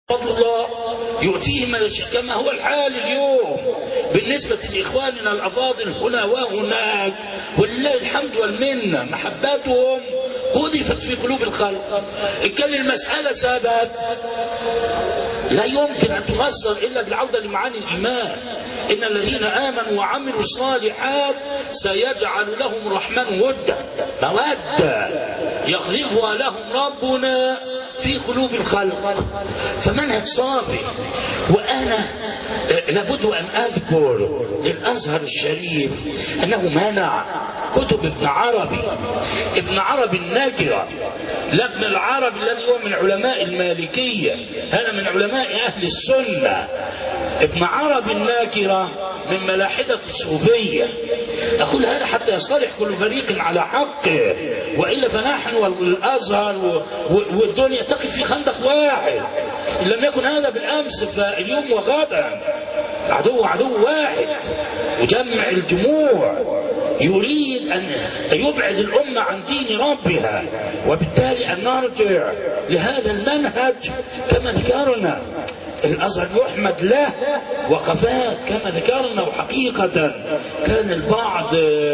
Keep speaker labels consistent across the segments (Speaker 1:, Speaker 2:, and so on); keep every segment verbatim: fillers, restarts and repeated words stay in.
Speaker 1: فضل الله يؤتيه من يشاء كما هو الحال اليوم بالنسبة لإخواننا الأفاضل هنا وهناك، ولله الحمد والمنة. محبتهم هدفت في قلوب الخلق. إن كان المسألة ثابت لا يمكن أن تفسر إلا بالعودة لمعاني الإيمان. إن الذين آمنوا وعملوا الصالحات سيجعل لهم الرحمن ودا، مودة يقذفها لهم ربنا في قلوب الخلق. فمنهج صافي. وأنا لابد أن أذكر للأزهر الشريف أنه منع كتب ابن عربي ابن عربي النكرة، لا ابن العربي الذي هو من علماء المالكية، هذا من علماء أهل السنة. ابن عربي الناكرة من ملاحدة الصوفية. أقول هذا حتى يصطلح كل فريق على حقه، وإلا فنحن والأزهر والدنيا تقف في خندق واحد. إن لم يكن هذا بالأمس فاليوم وغدا. عدو عدو واحد يجمع الجموع، يريد أن يبعد الأمة عن دين ربها، وبالتالي أن نرجع لهذا المنهج كما ذكرنا. الأزهر يحمد له وقفات كما ذكرنا، وحقيقة كان البعض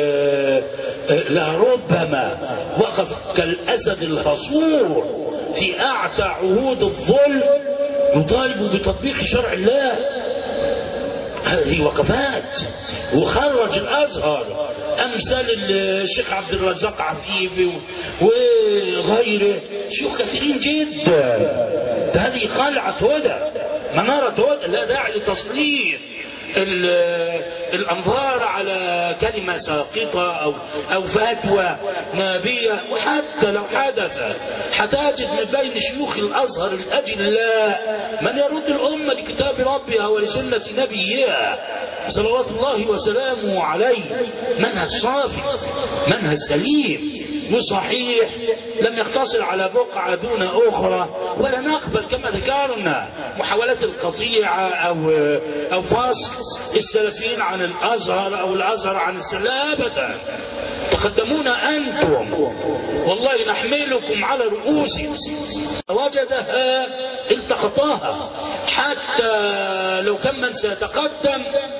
Speaker 1: لربما وقف كالأسد الهصور في أعتى عهود الظلم يطالب بتطبيق شرع الله. هذه وقفات. وخرج الأزهر أمثال الشيخ عبد الرزاق عفيفي وغيره، شيوخ كثيرين جدا. هذه قلعة هدى، منارة هدى، لا داعي لتسليط الأنظار على كلمة ساقطة أو أو فتوى نابية. وحتى لو حدث حتجد من بين شيوخ الأزهر الأجلاء من يرد الأمة لكتاب ربها ولسنة نبيها صلوات الله وسلامه عليه. منهج صافي، منهج سليم وصحيح، لم يقتصر على بقعة دون أخرى. ولا نقبل كما ذكرنا محاولات القطيعة أو أو فصل السلفيين عن الأزهر أو الأزهر عن السلف أبدا. تقدمونا أنتم والله نحملكم على رؤوسنا. وجدها التقطاها، حتى لو كان من سيتقدم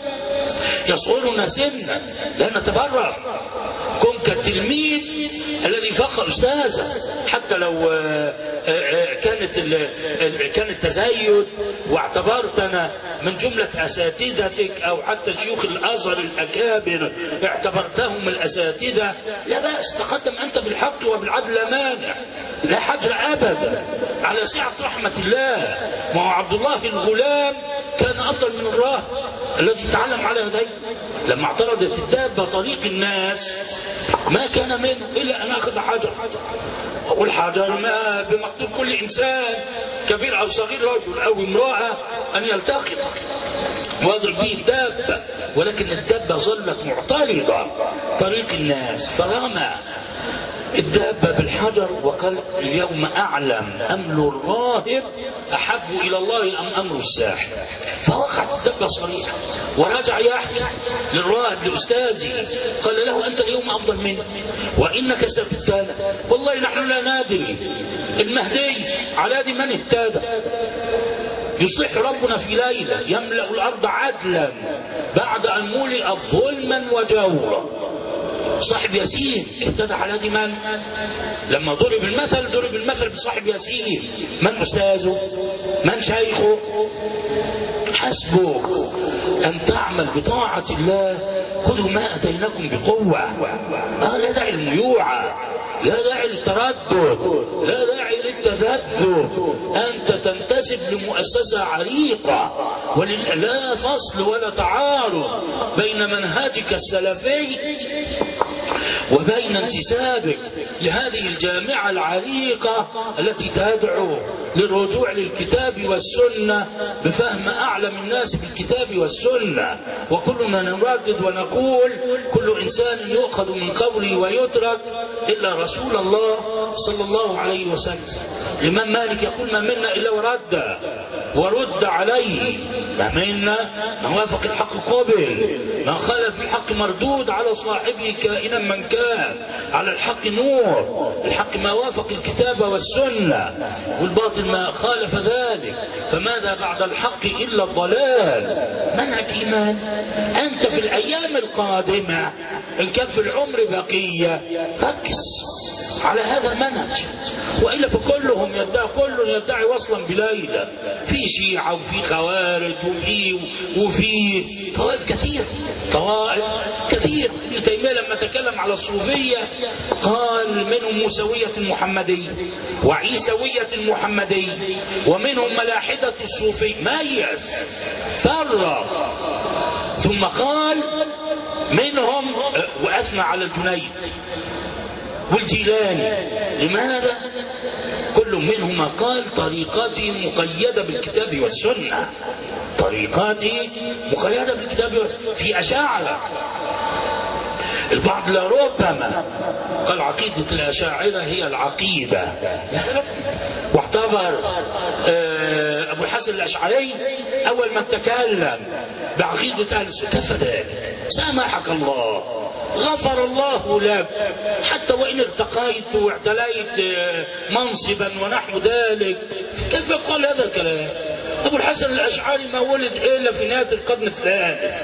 Speaker 1: يصغرنا سنا لا نتبرع. كن كالتلميذ الذي فقه أستاذه، حتى لو كانت كان التزايد واعتبرتنا من جملة أساتذتك، أو حتى شيوخ الأزهر الأكابر اعتبرتهم الأساتذة، لا بأس، تقدم أنت بالحق وبالعدل، لا مانع، لا حجر أبدا على سعة رحمة الله. وهو عبد الله الغلام كان أفضل من الراهب الذي تعلم على يديه. لما اعترضت الدابة طريق الناس ما كان منه إلا أن أخذ حجر. والحجر ما بمقدور كل إنسان كبير أو صغير، رجل أو امرأة، أن يلتقط ويضرب به الدابة، ولكن الدابة ظلت معترضة طريق الناس، فرمى الدابة بالحجر وقال اليوم أعلم أمل الراهب أحب إلى الله أم أمر الساحر. فوقعت الدابة صريحة، ورجع يحكي للراهب لأستاذه، قال له أنت اليوم أفضل مني وإنك ستبتلى. والله نحن لا ندري المهدي على يد من اهتدى. يصلح ربنا في ليلة يملأ الأرض عدلا بعد أن ملئت ظلما وجورا. صاحب ياسين اهتدى على يد من؟ لما ضرب المثل ضرب المثل بصاحب ياسين. من أستاذه؟ من شيخه؟ حسبك أن تعمل بطاعة الله. خذوا ما أتيناكم بقوة. آه لا داعي للميوعة، لا داعي للتردد، لا داعي للتذبذب. أنت تنتسب لمؤسسة عريقة، ولا فصل ولا تعارض بين منهجك السلفي وبين انتسابك لهذه الجامعة العريقة التي تدعو للرجوع للكتاب والسنة بفهم أعلم الناس بالكتاب والسنة. وكلنا نردد ونقول كل إنسان يؤخذ من قوله ويترك إلا رسول الله صلى الله عليه وسلم. الإمام مالك يقول ما منا إلا ورد ورد عليه، ما منا من وافق الحق قبل، من خالف الحق مردود على صاحبه كائنا من كان، على الحق نور، الحق ما وافق الكتاب والسنة، والباطل ما خالف ذلك، فماذا بعد الحق إلا الضلال. منهج إيمان. أنت في الأيام القادمة إن كان في العمر بقية ركز على هذا المنهج، وإلا فكلهم يدعي كل يدعي وصلا بليلة، في شيعة وفي خوارج وفي وفي طوائف كثير، طوائف كثير. ابن تيمية لما تكلم على الصوفية قال منهم موسوية المحمدية وعيسوية المحمدية ومنهم ملاحدة الصوفي، ميز فرق، ثم قال منهم وأثنى على الجنيد والجيلاني. لماذا؟ كل منهما قال طريقتي مقيدة بالكتاب والسنة، طريقتي مقيدة بالكتاب والسنة. في أشاعرة البعض لربما قال عقيدة الأشاعرة هي العقيدة، واعتبر أبو الحسن الأشعري أول من تكلم بعقيدة أهل السنة كفذلك، سامحك الله غفر الله لك، حتى وإن ارتقيت واعتليت منصبا ونحو ذلك. كيف قال هذا الكلام؟ أبو الحسن الأشعري ما ولد إلا في نهاية القرن الثالث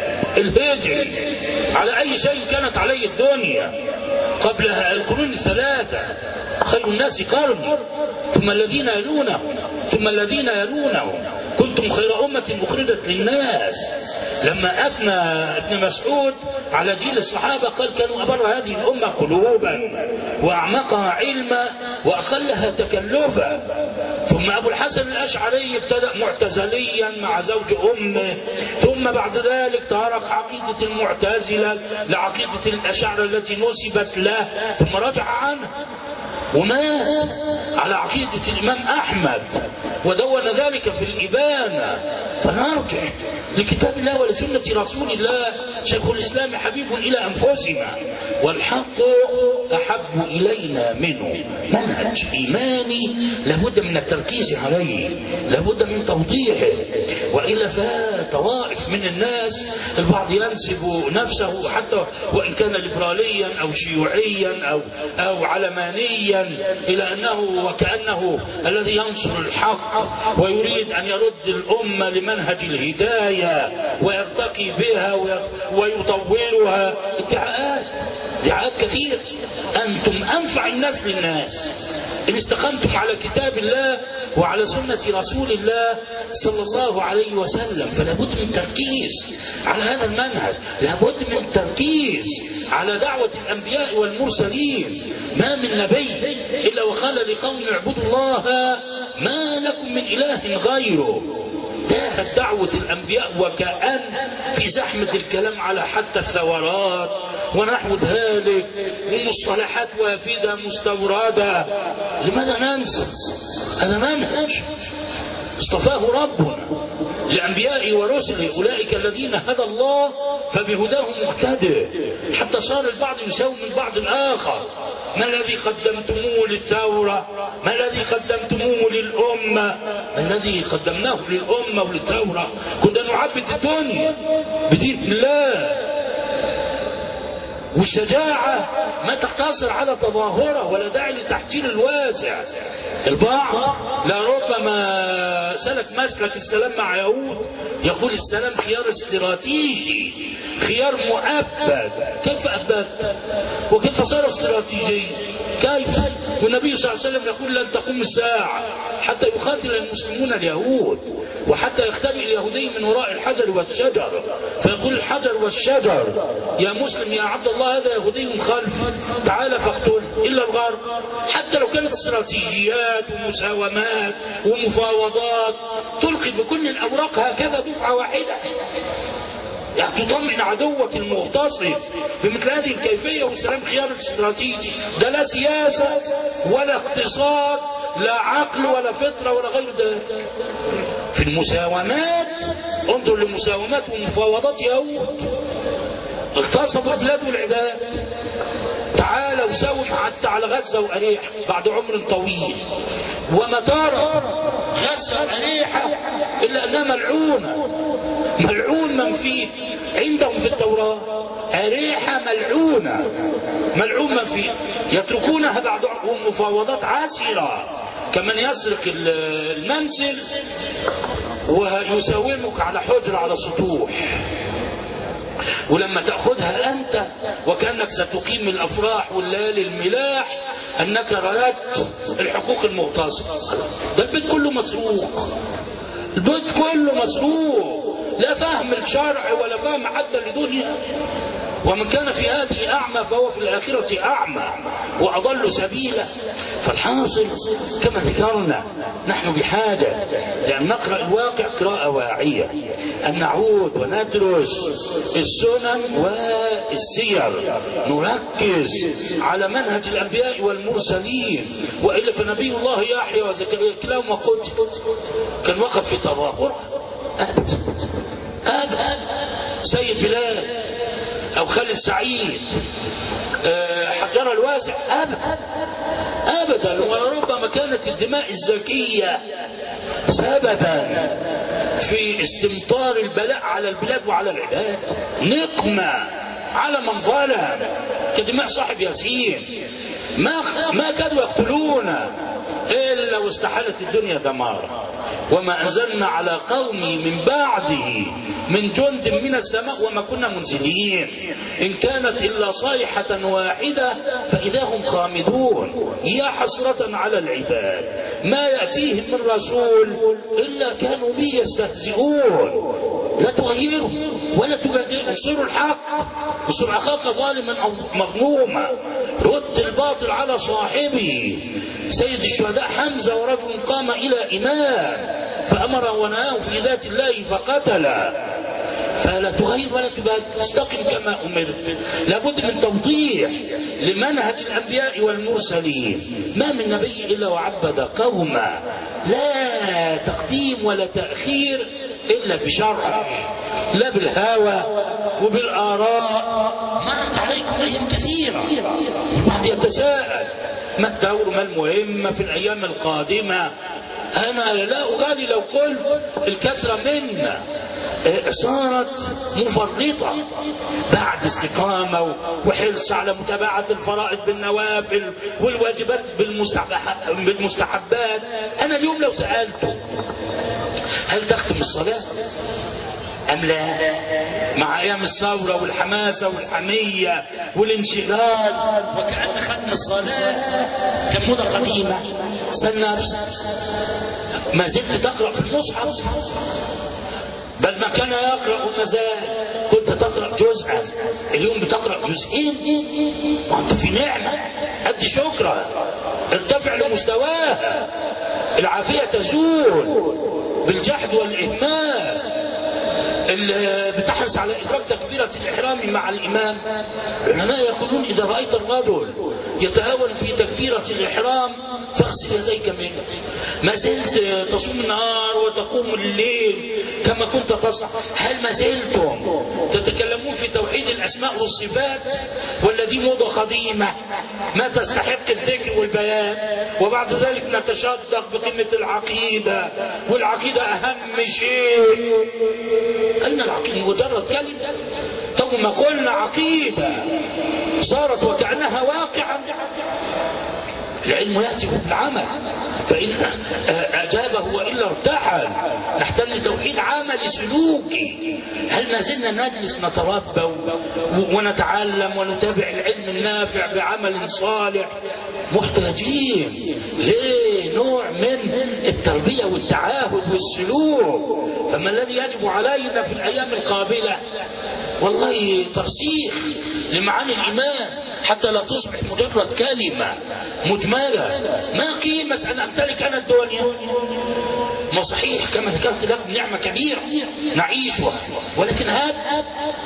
Speaker 1: الهجري، على أي شيء كانت عليه الدنيا قبلها القرون الثلاثة. خير الناس قرني ثم الذين يلونهم ثم الذين يلونهم كنتم خير أمة أخرجت للناس. لما أثنى ابن مسعود على جيل الصحابة قال كانوا أبر هذه الأمة قلوبا وأعمقها علما وأقلها تكلفا. ثم أبو الحسن الأشعري ابتدأ معتزليا مع زوج أمه، ثم بعد ذلك تارك عقيدة المعتزلة لعقيدة الأشاعرة التي نسبت له، ثم رجع عنها ومات على عقيدة الإمام أحمد ودون ذلك في الإبانة. فنرجع لكتاب الله ولسنة رسول الله. شيخ الإسلام حبيب إلى أنفسنا والحق أحب إلينا منه. منهج إيماني لابد من التركيز عليه، لابد من توضيحه، وإلا فطوائف من الناس البعض ينسب نفسه حتى وإن كان ليبراليا أو شيوعيا أو أو علمانيا إلى أنه وكأنه الذي ينصر الحق ويريد أن يرد الأمة لمنهج الهداية ويرتقي بها ويطورها. ادعاءات ادعاءات كثير. أنتم أنفع الناس للناس إن استقمتم على كتاب الله وعلى سنة رسول الله صلى الله عليه وسلم. فلا بد من تركيز على هذا المنهج، لا بد من تركيز على دعوة الأنبياء والمرسلين. ما من نبي إلا وقال لقوم اعبدوا الله ما لكم من إله غيره. انتهت دعوة الأنبياء وكأن في زحمة الكلام على حتى الثورات ونحو ذلك ومصطلحات وافدة مستوردة. لماذا ننسى؟ هذا منهج اصطفاه ربنا لأنبيائه ورسله، أولئك الذين هدى الله فبهداه مقتدى، حتى صار البعض يساوي من بعض الآخر. ما الذي قدمتموه للثورة؟ ما الذي قدمتموه للأمة؟ ما الذي قدمناه للأمة وللثورة؟ كنا نعبد الدنيا بدين الله. والشجاعة ما تقتصر على تظاهرة ولا داعي لتحجير الواسع. البعض لربما سلك مسلك السلام مع يهود، يقول السلام خيار استراتيجي، خيار مؤبد. كيف أبد؟ وكيف صار استراتيجي؟ كيف؟ والنبي صلى الله عليه وسلم يقول لن تقوم الساعة حتى يقاتل المسلمون اليهود وحتى يختبئ اليهودي من وراء الحجر والشجر، فيقول الحجر والشجر يا مسلم يا عبد الله هذا يهودي خلفي تعال فاقتله. إلا الغرب حتى لو كانت استراتيجيات ومساومات ومفاوضات تلقي بكل الأوراق هكذا دفعة واحدة، يعني تطمئن عدوك المغتصب بمثل هذه الكيفية. والسلام خيار استراتيجي، ده لا سياسة ولا اقتصاد لا عقل ولا فطرة ولا غير ذلك. في المساومات انظر لمساومات ومفاوضات يهود اغتصبوا البلاد والعباد. تعالوا يساوم حتى على غزة وأريحة بعد عمر طويل. وما ترى غزة وأريحة إلا أنها ملعونة، ملعون من فيه عندهم في التوراة. أريحة ملعونة، ملعون من فيه، يتركونها بعد مفاوضات عسرة كمن يسرق المنزل ويساومك على حجر على سطوح. ولما تأخذها أنت وكأنك ستقيم الأفراح والليالي الملاح أنك رددت الحقوق المغتصبة. ده البيت كله مسروق، البيت كله مسروق، لا فهم الشرع ولا فهم حتى لدنيا. ومن كان في هذه أعمى فهو في الآخرة أعمى وأضل سبيلا. فالحاصل كما ذكرنا نحن بحاجة لأن نقرأ الواقع قراءة واعية، أن نعود وندرس السنن والسير، نركز على منهج الأنبياء والمرسلين. وإلا فنبي الله يحيى وزكريا كلاهما قتل، كان وقف في تظاهر أبدا أبدا. سيد بلال أو خالد سعيد حجر الواسع أبدا أبدا. وربما كانت الدماء الزكية سببا في استمطار البلاء على البلاد وعلى العباد، نقمة على من ظلم كدماء صاحب ياسين. ما ما كانوا يقتلون إلا واستحالت الدنيا دمارا. وما أنزلنا على قومي من بعده من جند من السماء وما كنا منزلين إن كانت إلا صيحة واحدة فإذا هم خامدون. يا حسرة على العباد ما يأتيهم من رسول إلا كانوا به يستهزئون. لا تغيروا ولا تبدلوا، انصروا الحق، انصر أخاك ظالما أو مظلوما، رد الباطل على صاحبه. سيد الشهداء حمزة ورجل قام إلى إمام فأمر ونهاه في ذات الله فقتل. فلا تغير ولا تبدل، استقم كما أمرت. لابد من توضيح لمنهج الأنبياء والمرسلين. ما من نبي إلا وعبد قوما، لا تقديم ولا تأخير إلا بشرع، لا بالهوى وبالآراء. مرت عليكم أيام كثيرة الواحد يتساءل ما الدور ما المهمة في الأيام القادمة. أنا لا أغالي لو قلت الكثرة منا صارت مفرطة بعد استقامة وحرص على متابعة الفرائض بالنوافل والواجبات بالمستحبات. أنا اليوم لو سألته هل تختم الصلاة أم لا مع أيام الثورة والحماسة والحمية والانشغال وكأن ختم الصلاة كان موضة قديمة. استنى ما زلت تقرأ في المصحف بل ما كان يقرأ المزال كنت تقرأ جزءا، اليوم بتقرأ جزئين. وأنت في نعمة أدي شكرا، ارتفع لمستواها. العافية تزول بالجحد والإهمال. اللي بتحرص على إدراك تكبيرة الإحرام مع الإمام. العلماء يقولون إذا رأيت الرجل يتهاون في تكبيرة الإحرام فاغسل يديك منه. ما زلت تصوم النهار وتقوم الليل كما كنت تصنع. هل ما زلتم تتكلمون في توحيد الأسماء والصفات ولا دي موضة قديمة ما تستحق الذكر والبيان؟ وبعد ذلك نتشدق بقمة العقيدة، والعقيدة أهم شيء. أن العقيدة مجرد كلمة، طب ما قلنا عقيدة صارت وكأنها واقعا. العلم يأتي بالعمل فإن أجابه وإلا ارتحل. نحتل توحيد عملي سلوكي. هل ما زلنا نجلس نتربى ونتعلم ونتابع العلم النافع بعمل صالح؟ محتاجين لنوع من التربية والتعاهد والسلوك. فما الذي يجب علينا في الأيام القابلة؟ والله ترسيخ لمعاني الإيمان حتى لا تصبح مجرد كلمة مجملة. ما قيمة أن أمتلك أنا الدنيا؟ ما صحيح كما ذكرت لكم نعمة كبيرة نعيشها، ولكن هذا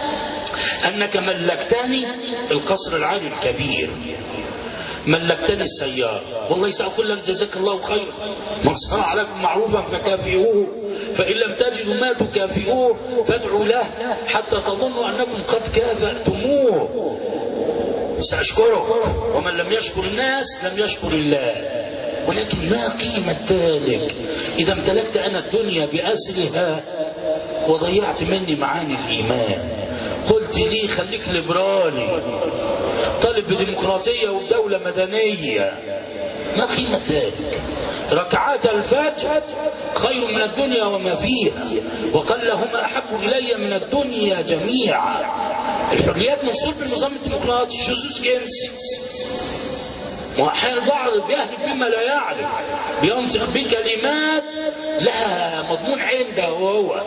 Speaker 1: أنك ملكتني القصر العالي الكبير، ملكتني السيارة. والله سأقول لك جزاك الله خير، من صنع عليكم معروفا فكافئوه، فإن لم تجدوا ما تكافئوه فادعوا له حتى تظنوا أنكم قد كافأتموه. سأشكره، ومن لم يشكر الناس لم يشكر الله. ولكن لا قيمة ذلك إذا امتلكت أنا الدنيا بأسرها وضيعت مني معاني الإيمان. قلت لي خليك ليبرالي، طالب بديمقراطية وبدولة مدنية، ما قيمة ذلك؟ ركعات الفجر خير من الدنيا وما فيها، وقلهما أحب إلي من الدنيا جميعا. الحريات من صلب النظام الديمقراطي، شذوذ جنسي، وأحيانا البعض بيهلك بما لا يعرف، بينطق بكلمات لها مضمون عنده هو،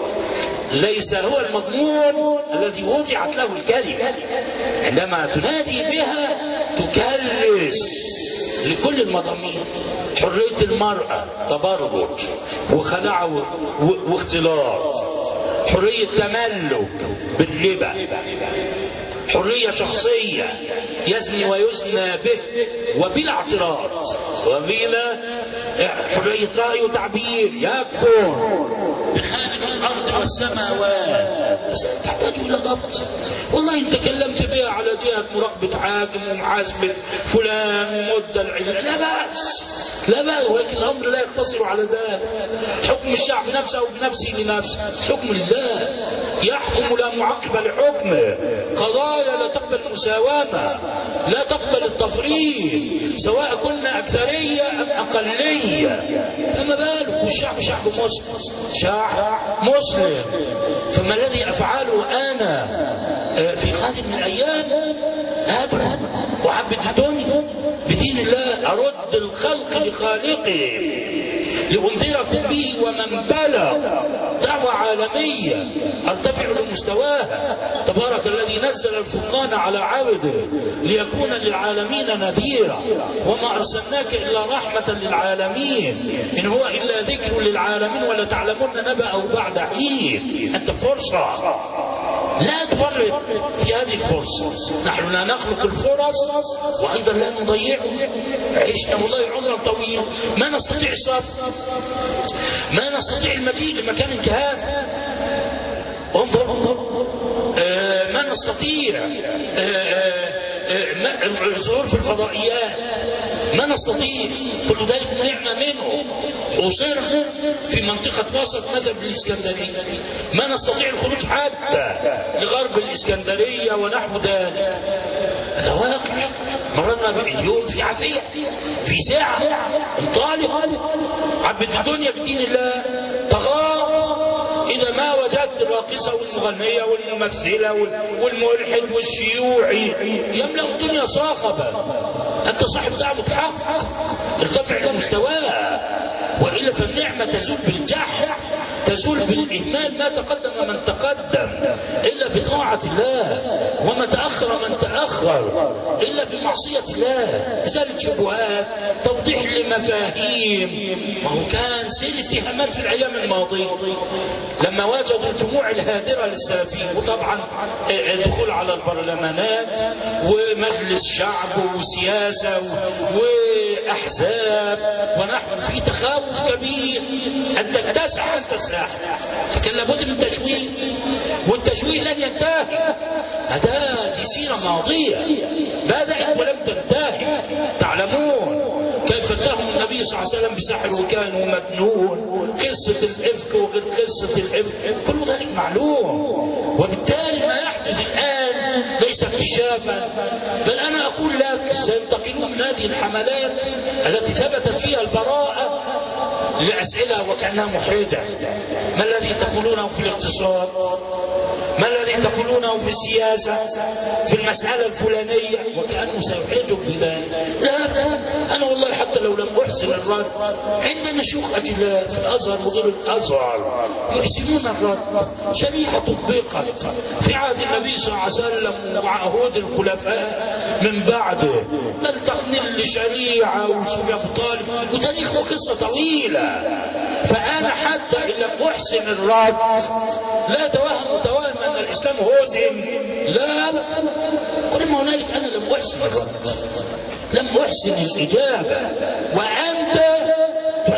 Speaker 1: ليس هو المضمون الذي وضعت له الكلمة. عندما تنادي بها تكرس لكل المضامين: حرية المرأة تبرج وخلاع واختلاط، حرية تملك بالربا، حرية شخصية يزني ويزنى به وبلا اعتراض، وبلا حرية رأي وتعبير، يكفر بخالق الأرض والسماوات. تحتاج إلى ضبط. والله إن تكلمت بها على جهة مراقبة حاكم ومحاسبة فلان ومدة العلم لا بأس، لا بأس، ولكن الأمر لا يقتصر على ذلك. حكم الشعب نفسه بنفسه لنفسه، حكم الله يحكم لا معقب لحكمه. قضايا لا تقبل المساومة، لا تقبل التفريط، سواء كنا أكثرية أم أقلية. فما بالك والشعب شعب مسلم، شعب مسلم. فما الذي أفعله أنا في قادم من الأيام؟ أبدا وعبد الدنيا بدين الله، أرد الخلق لخالقه لأنذركم به ومن بلغ، دعوة عالمية ارتفع لمستواها. تبارك الذي نزل الفرقان على عبده ليكون للعالمين نذيرا، وما أرسلناك إلا رحمة للعالمين، إن هو إلا ذكر للعالمين ولا تعلمون نبأه بعد حين. أنت فرصة، لا تفرط في هذه الفرصة. نحن لا نخلق الفرص وأيضا لا نضيعها. عشنا والله عمرا طويلا ما نستطيع الصبر، ما نستطيع المجيء لمكان كهذا. انظر انظر آه ما نستطيع آه آه الظهور في الفضائيات، ما نستطيع. كل ذلك نعمة منه. وصرنا في منطقة وسط مذهب الإسكندرية، ما نستطيع الخروج حتى لغرب الإسكندرية ونحو ذلك. هذا واقع مررنا باليوم في عافية، في ساعة انطالق عبد الدنيا بدين الله تغار. إذا ما وجدت الراقصة والمغنية والممثلة والملحد والشيوعي يملأ الدنيا صاخبة، أنت صاحب دعوة حق، ارتفع لمستواه. وإلا فالنعمة تزول بالجحر، تزول بالإهمال. ما تقدم من تقدم إلا بطاعة الله، وما تأخر من تأخر إلا بمعصية الله. إزالة شبهات، توضيح لمفاهيم. ما هو كان سيل اتهامات في الأيام الماضية لما وجدوا الجموع الهادرة للسلفيين، وطبعا دخول على البرلمانات ومجلس شعب وسياسة وأحزاب ونحن في تخاوف كبير أن تتسع أن تساح. فكان لابد من تشويه، والتشويه لن ينتهي. هذا دي سيرة ماضية بدأت ولم تنتهي. تعلمون كيف اتهم النبي صلى الله عليه وسلم بسحر وكان ومجنون، قصة الإفك وغير قصة الإفك، كل ذلك معلوم. وبالتالي ما يحدث الآن ليس اكتشافا، بل أنا أقول لك سينتقلون من هذه الحملات التي ثبتت فيها البراءة لأسئلة وكأنها محرجة. ما الذي تقولونه في الاقتصاد؟ ما الذي تقولونه في السياسة في المسألة الفلانية؟ وكأنه سيحرجك بذلك. لا لا، أنا والله حتى لو لم أحسن الرد، عندنا شيوخ أجلاء في الأزهر وغير الأزهر يحسنون الرد. شريحة تطبيقت في عهد النبي صلى الله عليه وسلم وعهود الخلفاء من بعده، بل تقنين لشريعة وسفيان أبو طالب وتاريخ وقصة طويلة. فأنا حتى إن لم أحسن الرد لا توهم توهم أن الإسلام هزم، لا لا، كل ما هنالك أنا لم أحسن الرد، لم أحسن الإجابة، وأنت تحسن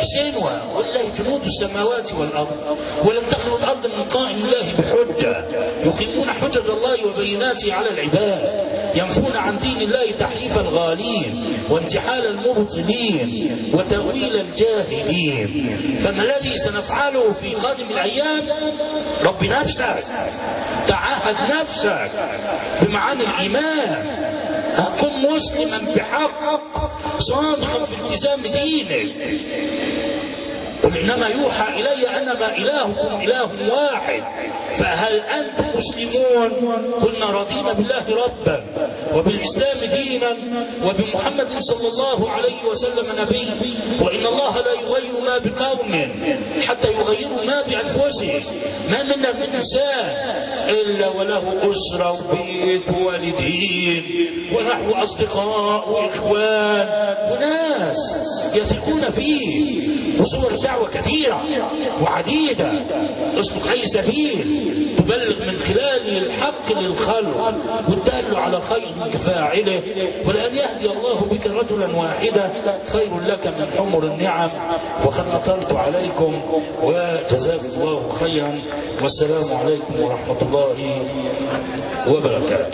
Speaker 1: سنوة ولله جنود السماوات والأرض ولم تخلو الأرض من قائم الله بحجة يقيمون حجج الله وبيناته على العباد ينفون عن دين الله تحريف الغالين وانتحال المبطلين وتأويل الجاهلين. فما الذي سنفعله في قادم الأيام؟ رب نفسك، تعاهد نفسك بمعاني الإيمان، كن مسلما بحق صادقا في التزام دينك. قل إنما يوحى إلي أنما إلهكم إله واحد فهل أنتم مسلمون؟ قلنا رضينا بالله ربا وبالإسلام دينا وبمحمد صلى الله عليه وسلم نبيا وإن الله لا يغير ما بقوم حتى يغيروا ما بأنفسهم. ما منا من إنسان إلا وله أسرة وبيت ووالدين ونحو أصدقاء وإخوان وناس يثقون فيه وصور دعوة كثيرة وعديدة. اسلك أي سبيل تبلغ من خلاله الحق للخلق والدال على خير كفاعله ولأن يهدي الله بك رجلا واحدا خير لك من حمر النعم. وقد أطلت عليكم وجزاكم الله خيرا والسلام عليكم ورحمة الله وبركاته.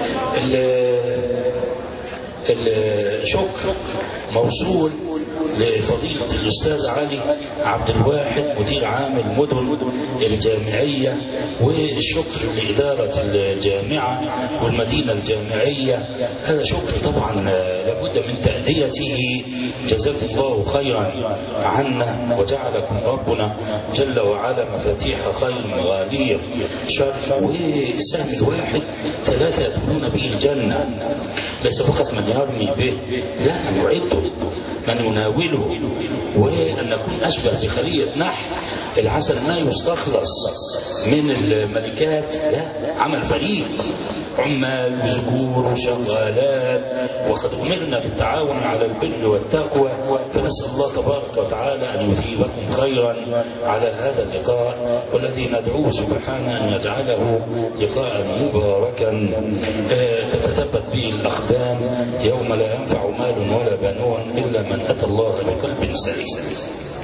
Speaker 1: الشكر موصول لفضيلة الأستاذ علي عبد الواحد مدير عام المدن الجامعية والشكر لإدارة الجامعة والمدينة الجامعية. هذا شكر طبعا لابد من تأديته. جزاكم الله خيرا عنا وجعلكم ربنا جل وعلا مفاتيح خير غالية شرف. والسهم الواحد ثلاثة يدخلون به الجنة ليس فقط من يرمي به لا من يعده من يناوله وأن نكون أشبه بخلية نحل. العسل ما يستخلص من الملكات لا عمل فريق عمال وذكور وشغالات وقد أمرنا بالتعاون على البر والتقوى. فنسأل الله تبارك وتعالى أن يثيبكم خيرا على هذا اللقاء والذي ندعوه سبحانه أن يجعله لقاء مباركا تتثبت به الأقدام يوم لا ينفع مال ولا بنون إلا من أتى الله بقلب سليم.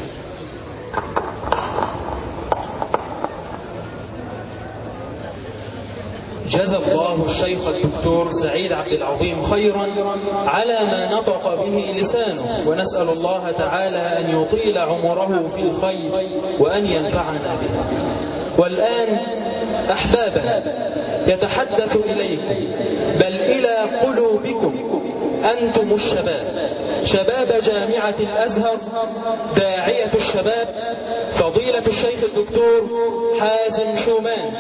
Speaker 2: جزى الله الشيخ الدكتور سعيد عبد العظيم خيرا على ما نطق به لسانه ونسأل الله تعالى أن يطيل عمره في الخير وأن ينفعنا به. والآن أحبابنا يتحدث إليكم بل إلى قلوبكم أنتم الشباب شباب جامعة الأزهر داعية الشباب فضيلة الشيخ الدكتور حازم شومان.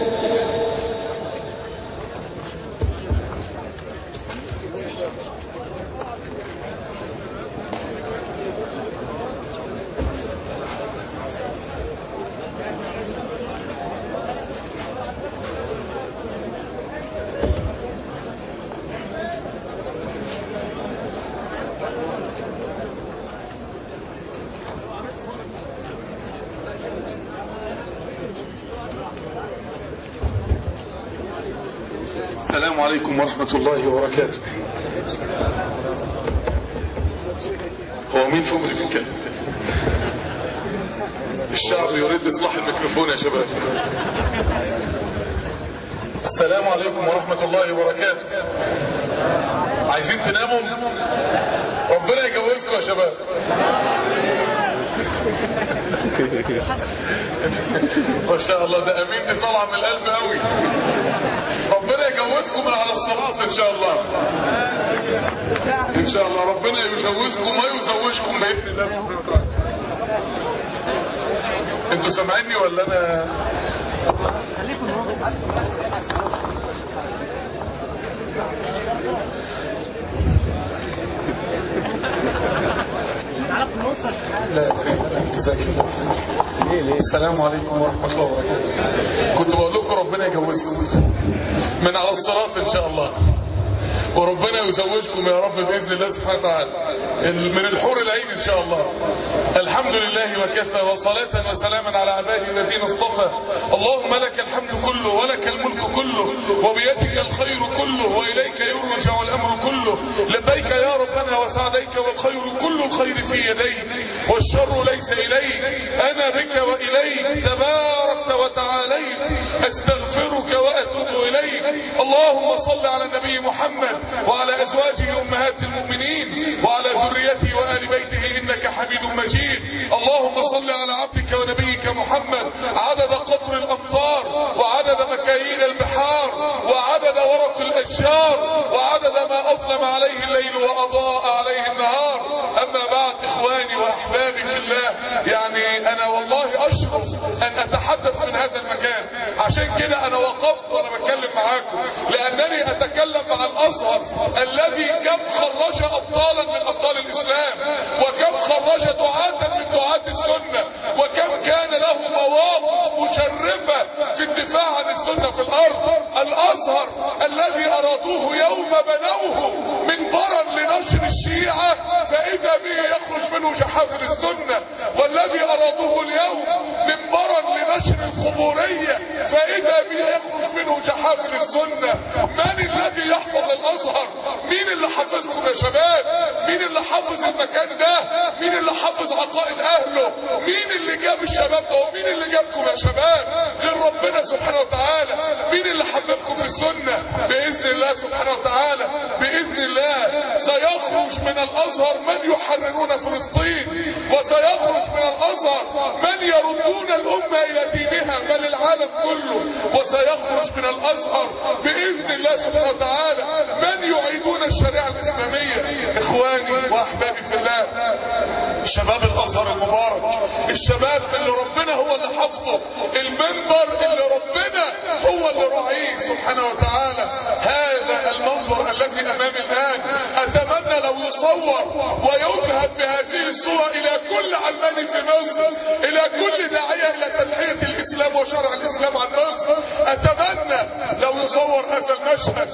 Speaker 3: السلام عليكم ورحمة الله وبركاته. هو مين فوق اللي بيتكلم؟ الشعب يريد إصلاح الميكروفون يا شباب. السلام عليكم ورحمة الله وبركاته. عايزين تناموا؟ ربنا يجوزكم يا شباب. ما شاء الله ده أمين دي طالعة من القلب قوي. ربنا يجوزكم من على الصلاة إن شاء الله. إن شاء الله ربنا يجوزكم ما يزوجكم بإذن الله سبحانه وتعالى. أنتوا سامعيني ولا أنا؟ لا جزاك الله. السلام عليكم ورحمة الله وبركاته. كنت بقول لكم ربنا يجوزكم من على الصراط إن شاء الله. وربنا يزوجكم يا رب بإذن الله سبحانه وتعالى من الحور العين إن شاء الله. الحمد لله وكفى، وصلاة وسلاما على عباده الذين اصطفى. اللهم لك الحمد كله ولك الملك كله وبيدك الخير كله وإليك يرجع الأمر كله. لبيك يا ربنا وسعديك والخير كل الخير في يديك والشر ليس إليك. أنا بك وإليك تباركت وتعاليت، أستغفرك وأتوب إليك. اللهم صل على النبي محمد وعلى أزواجه أمهات المؤمنين وعلى ذريته وآل بيته إنك حميد مجيد. اللهم صل على عبدك ونبيك محمد عدد قطر الأمطار وعدد مكاييل البحار وعدد ورق الأشجار وعدد ما أظلم عليه الليل وأضاء عليه النهار. أما بعد، إخواني وأحبابي في الله، يعني أنا والله أشرف أن أتحدث من هذا المكان. عشان كده أنا وقفت وأنا بتكلم معاكم، لأنني أتكلم مع الأزهر الذي كم خرج أبطالا من أبطال الإسلام، وكم خرج دعاة من دعاة السنة، وكم كان له مواقف مشرفة في الدفاع عن السنة في الأرض. الأزهر الذي أرادوه يوم بنوه منبرا لنشر الشيعة فإذا به يخرج منه جحافل السنة، والذي أرادوه اليوم منبرا لنشر القبورية فإذا به يخرج منه جحافل السنة. من الذي يحفظ الأزهر؟ مين اللي حفظكم يا شباب؟ مين اللي حفظ المكان ده؟ مين اللي حفظ عقائد أهله؟ مين اللي جاب الشباب ده؟ ومين اللي جابكم يا شباب غير ربنا سبحانه وتعالى؟ مين اللي حببكم في السنة؟ بإذن الله سبحانه وتعالى، بإذن الله سيخرج من الأزهر من يحررون فلسطين، وسيخرج من الأزهر من يردون الأمة إلى دينها بل العالم كله، وسيخرج من الأزهر بإذن الله سبحانه وتعالى من يعيدون الشريعة الإسلامية. إخواني وأحبابي في الله، شباب الأزهر المبارك، الشباب اللي ربنا هو اللي حفظه، المنبر اللي ربنا هو اللي راعيه سبحانه وتعالى. هذا المنظر الذي أمامي الآن أتمنى لو يصور ويذهب بهذه الصورة إلى كل علماني في مصر، إلى كل داعية إلى تنحية الإسلام وشرع الإسلام عن مصر. أتمنى لو يصور هذا المشهد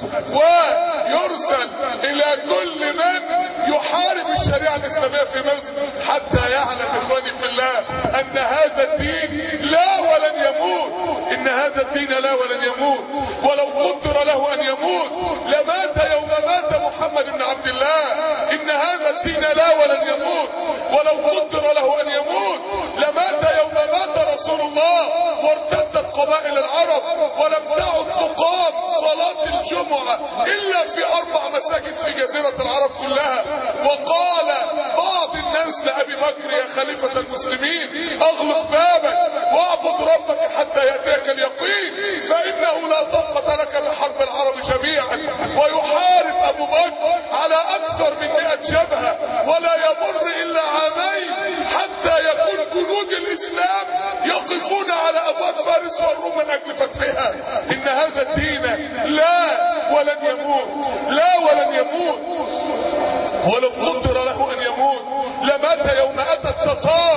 Speaker 3: ويرسل إلى كل من يحارب الشريعة الإسلامية في مصر، حتى يعلم إخواني في الله أن هذا الدين لا ولن يموت. إن هذا الدين لا ولن يموت، ولو قدر له أن يموت لمات يوم مات محمد بن عبد الله. إن هذا الدين لا ولن يموت، ولو قدر له أن يموت لمات يوم مات رسول الله. وارتدت قبائل العرب ولم تعد تقام صلاة الجمعة إلا في أربع مساجد في جزيرة العرب كلها. وقال بعض الناس لأبي بكر يا خليفة المسلمين أغلق بابك واعبد ربك حتى يأتيك اليقين، فإنه لا طاقة لك بحرب العرب جميعا. ويحارب أبو بكر على أكثر من مئة جبهة، ولا يمر إلا عامين حتى يكون جنود الإسلام يقفون على أبواب فارس والروم من أجل فتحها. إن هذا الدين لا ولن يموت، لا ولن يموت، ولو قدر له أن يموت لمات يوم أتى التتار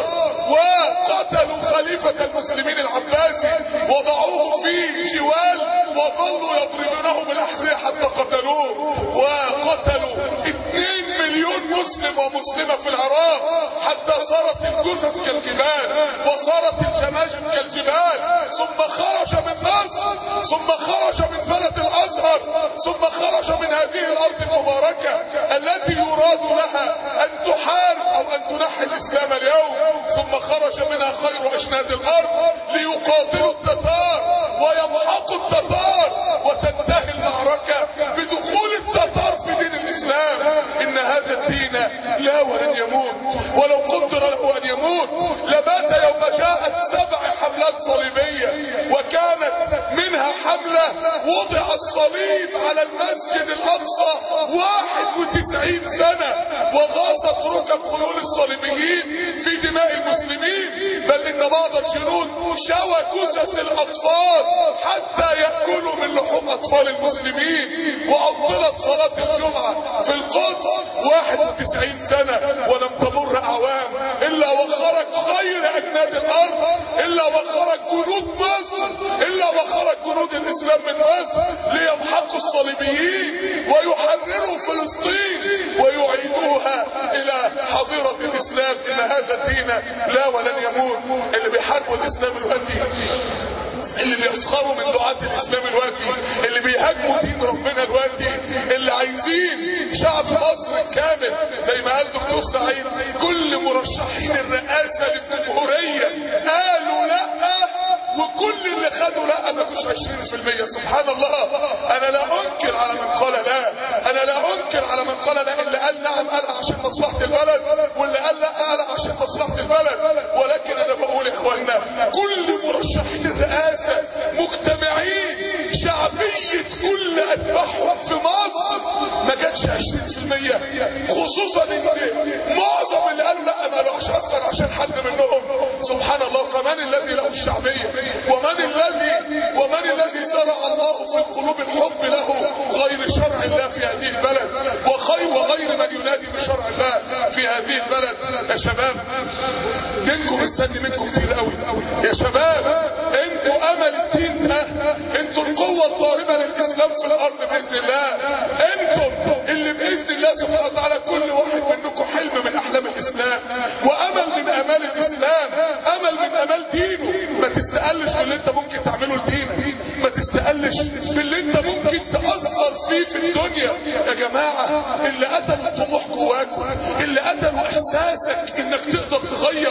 Speaker 3: وقتلوا خليفة المسلمين العباسي، وضعوه في جوال وظلوا يضربونه بالأحذية حتى قتلوه. وقتلوا اثنين مليون مسلم ومسلمة في العراق حتى صارت الجثث كالجبال وصارت الجماجم كالجبال. ثم خرج من مصر، ثم خرج من بلد الأزهر، ثم خرج من هذه الأرض المباركة التي يراد لها أن تحارب أو أن تنحي الإسلام اليوم. ثم خرج منها خير أجناد الأرض ليقاتلوا التتار ويمحقوا التتار، وتنتهي المعركة بدخول التتار في دين الإسلام. إن هذا الدين لا ولن يموت، ولو قدر له أن يموت لمات يوم جاءت سبع حملات صليبية، وكانت منها حملة وضع الصليب على المسجد الأقصى واحد وتسعين سنة وغاصت ركب خيول الصليبيين في دماء المسلمين، بل ان بعض الجنود شوى جثث الاطفال حتى يأكلوا من لحوم اطفال المسلمين. وعطلت صلاة الجمعة في القدس واحد وتسعين سنة ولم تمر اعوام الا وخرج خير اجناد الارض، الا وخرج جنود مصر، الا وخرج جنود الاسلام من مصر ليمحقوا الصليبيين ويحرروا فلسطين ويعيدوها الى حظيرة الاسلام. ان هذا الدين لا ولن يموت. اللي بيحاربوا الاسلام دلوقتي، اللي بيسخروا من دعاة الاسلام دلوقتي، اللي بيهاجموا دين ربنا دلوقتي، اللي عايزين شعب مصر كامل زي ما قال دكتور سعيد كل مرشحين الرئاسة للجمهورية قالوا لا، وكل اللي خدوا لا ما فيش عشرين في المية. سبحان الله. انا لا انكر على من قال لا، انا لا انكر على من قال لا. اللي قال نعم قال عشان مصلحة البلد، واللي قال لا قال عشان مصلحة البلد. ولكن انا بقول يا اخوانا كل مرشحين الرئاسة مجتمعين شعبية كل اتباعهم في مصر ما جاتش عشرين في المية، خصوصا ان معظم اللي قالوا لا ما لهوش اثر عشان حد منهم. سبحان الله. فمن الذي له الشعبية؟ ومن الذي ومن الذي زرع الله في القلوب الحب له غير شرع الله في هذه البلد، وخير وغير من ينادي بشرع الله في هذه البلد؟ يا شباب دينكم مستني منكم كتير قوي. يا شباب انتوا امل الدين ده، انتوا القوة الضاربة للاسلام في الارض باذن الله، انتم اللي باذن الله سبحانه وتعالى كل واحد منكم حلم من احلام الاسلام وامل من امال الاسلام، امل من امال دينه. ما تستقلش باللي انت ممكن تعمله لدينك، ما تستقلش باللي انت ممكن تأثر فيه في الدنيا. يا جماعة اللي قتلوا الطموح جواكم، اللي قتلوا احساسك انك تقدر تغير،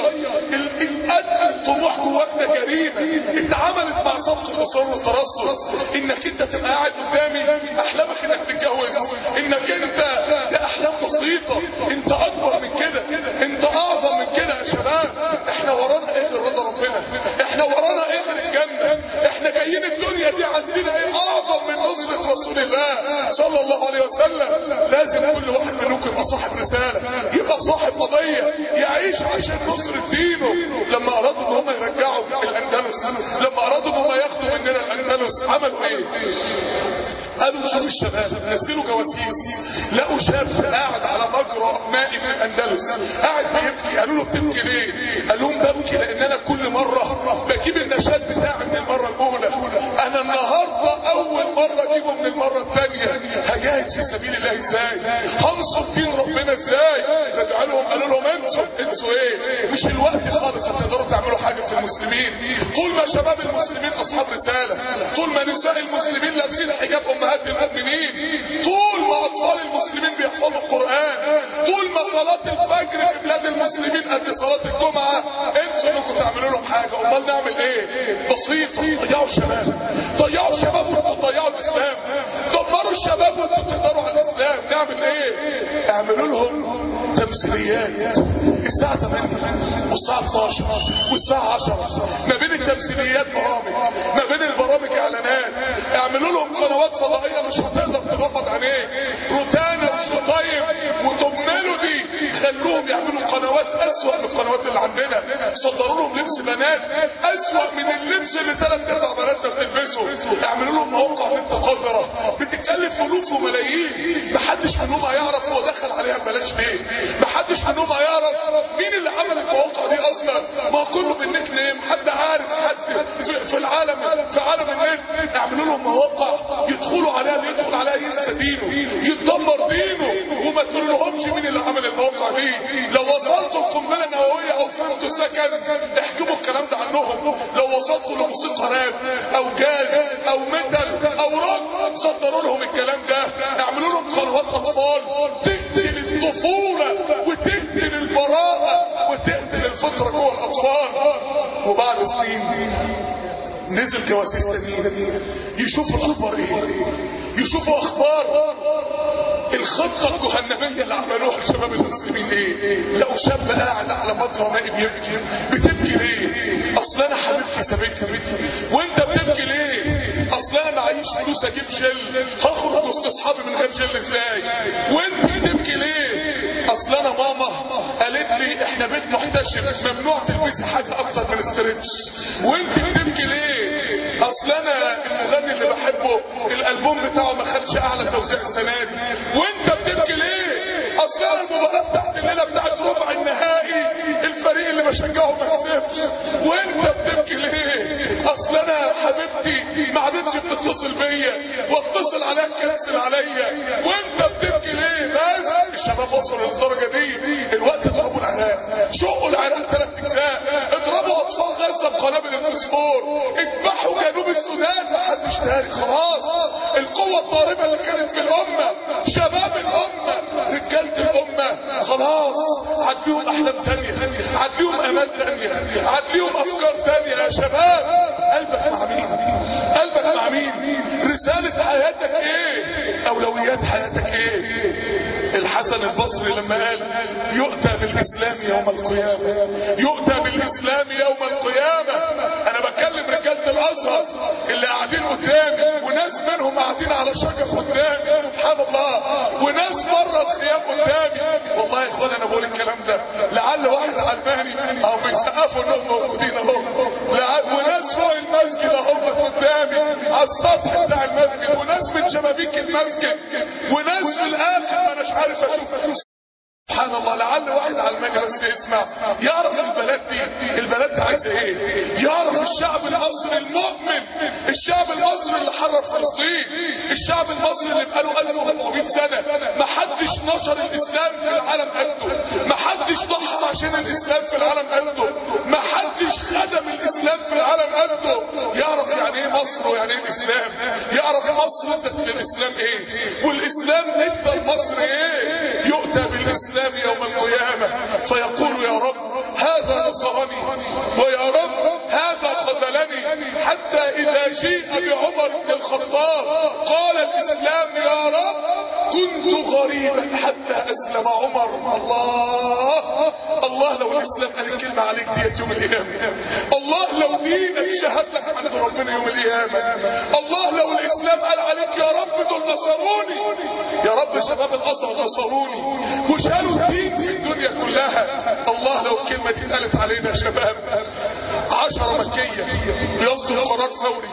Speaker 3: القتل الطموح جواك ده جريمة اتعملت مع سبق الاصرار والترصد. انك انت تبقى قاعد قدامي احلامك انك تتجوز، انك انت ده احلام بسيطة، انت اكبر من كده، انت اعظم من كده. يا شباب احنا ورانا ايه غير رضا ربنا؟ احنا ورانا ايه غير الجنة؟ احنا جايين الدنيا دي عندنا ايه اعظم من نصرة رسول الله صلى الله عليه وسلم؟ لازم كل واحد منكم يبقى صاحب رسالة، يبقى صاحب قضية، يعيش عشان نصر دينه. لما ارادوا ان هم يرجعوا الاندلس، لما ارادوا ان هم ياخدوا مننا الاندلس، عملوا ايه؟ قالوا نشوف الشباب، نزلوا جواسيس، لقوا شاب قاعد على مجرى مائي في الاندلس قاعد بيبكي. قالوا له بتبكي ليه؟ قال لهم ببكي لان انا كل مرة بجيب النشاط بتاعي من المرة الاولى، انا النهاردة اول مرة اجيبه من المرة الثانية. هجاهد في سبيل الله ازاي؟ هنصر دين ربنا ازاي؟ رجعوا لهم قالوا لهم انسوا انسوا ايه؟ مش الوقت خالص هتقدروا تعملوا حاجة في المسلمين. طول ما شباب المسلمين اصحاب رسالة، طول ما نساء المسلمين لابسين حجاب امهات المؤمنين، طول ما اطفال المسلمين بيحفظوا القرآن، طول ما صلاة الفجر في بلاد المسلمين قد صلاة الجمعة، انسوا انكم تعملوا لهم حاجة. امال نعمل ايه؟ بسيطة. ضيعوا الشباب، ضيعوا الشباب وانتوا تضيعوا الاسلام، دمروا الشباب وانتوا تقدروا على الاسلام. نعمل ايه؟ اعملوا لهم تمثيليات الساعة ثمانية والساعة اثناشر والساعة عشرة، ما بين التمثيليات برامج، ما بين البرامج اعلانات. اعملوا لهم قنوات فضائية مش هتقدر تغمض عينيك، روتانا وشطايم وتملوا دي، خلوهم يعملوا قنوات اسوأ من القنوات اللي عندنا. صدروا لهم لبس بنات اسوأ من اللبس اللي ثلاث ارباع بناتنا بتلبسه. اعملوا لهم مواقع بنت قذرة بتتكلف الوف وملايين، محدش منهم هيعرف هو دخل عليها ببلاش ليه، محدش منهم هيعرف مين اللي عمل المواقع دي اصلا. ما كله بالنت نيم، حد عارف حد في العالم في عالم النت. اعملوا لهم مواقع يدخلوا عليها، اللي يدخل عليها ينسى دينه، يتدمر دينه، وما تقولهمش مين اللي عمل المواقع دي. لو وصلتوا القنبله النوويه او فهمتوا سكن احكموا الكلام ده عنهم. لو وصلتوا لموسيقى راب او جاز او ميتال او روك صدروا لهم الكلام ده. اعملوا لهم قنوات اطفال تقتل الطفوله وتقتل البراءه وتقتل الفطره جوه الاطفال. وبعد سنين نزل جواسيس تانيين يشوفوا الاخبار ايه، يشوفوا اخبار الخطة الجهنمية اللي عملوها لشباب المسلمين ايه. لقوا شاب قاعد على مجرى مائي بيبكي. بتبكي ليه؟ اصل انا حبيبتي سابتني. وانت بتبكي ليه؟ اصل انا معيش فلوس اجيب جل، هخرج وسط اصحابي من غير جل ازاي؟ وانت بتبكي ليه؟ اصل انا ماما قالت لي لي احنا بيت محتشم ممنوع تلبسي حاجه اكتر من استرتش، وانت بتبكي ليه؟ اصل انا المغني اللي بحبه الالبوم بتاعه ما خدش اعلى توزيع السنه دي، وانت بتبكي ليه؟ اصل انا المباراه بتاعت الليله بتاعت ربع النهائي الفريق اللي بشجعه ما كسبش، وانت بتبكي ليه؟ اصل انا حبيبتي ما عادتش بتتصل بيا واتصل عليها تكنسل عليا، وانت بتبكي ليه؟ بس الشباب وصلوا للدرجه دي. الوقت اضربوا العراق، شقوا العراق ثلاث اجزاء، اضربوا اطفال غزه بقنابل الفسفور، اذبحوا جنوب السودان، محدش تاني خلاص. القوه الضاربه اللي كانت في الامه، شباب الامه، رجاله الامه، خلاص عاد ليهم احلام تانيه، عاد ليهم امال تانيه، عاد ليهم افكار تانيه. يا شباب قلبك مع مين؟ قلبك مع مين؟ رساله حياتك ايه؟ اولويات حياتك ايه؟ الحسن البصري لما قال يؤتى بالاسلام يوم القيامه، يؤتى بالاسلام يوم القيامه. انا بكلم رجاله الازهر اللي قاعدين قدامي، وناس منهم قاعدين على شجر قدامي سبحان الله، وناس بره الخيام قدامي. والله يا اخوان انا بقول الكلام ده لعل واحد علماني او بيسقفوا انهم موجودين اهو، وناس فوق المسجد اهو قدامي على السطح بتاع المسجد، وناس من شبابيك المسجد، وناس في الاخر ما اناش عارف اشوف. سبحان الله، لعل واحد علماني بس يسمع يعرف البلد دي البلد دي عايزه ايه، يعرف الشعب المصري المؤمن، الشعب المصري اللي حرر فلسطين، الشعب المصري اللي بقاله ألف وأربعمائة سنه ما حدش نشر الاسلام في العالم قده، ما حدش ضحى عشان الاسلام في العالم قده، ما حدش خدم الاسلام في العالم قده. يعرف يعني ايه مصر ويعني ايه الاسلام، يعرف مصر ادت للاسلام ايه والاسلام ادى لمصر ايه. يؤتى بالاسلام يوم القيامة فيقول يا رب هذا نصرني ويا رب هذا خذلني، حتى إذا جيء بعمر بن الخطاب قال الإسلام يا رب كنت غريبا حتى أسلم عمر. الله الله لو الإسلام قال الكلمة عليك ديت يوم القيامة، الله لو دينك شهد لك عند ربنا يوم القيامة، الله لو الإسلام قال عليك يا رب دول نصروني، يا رب شباب الأزهر نصروني وشالوا الدين في الدنيا كلها. الله لو الكلمة دي اتقالت علينا يا شباب. عشرة مكية بيصدر قرار فوري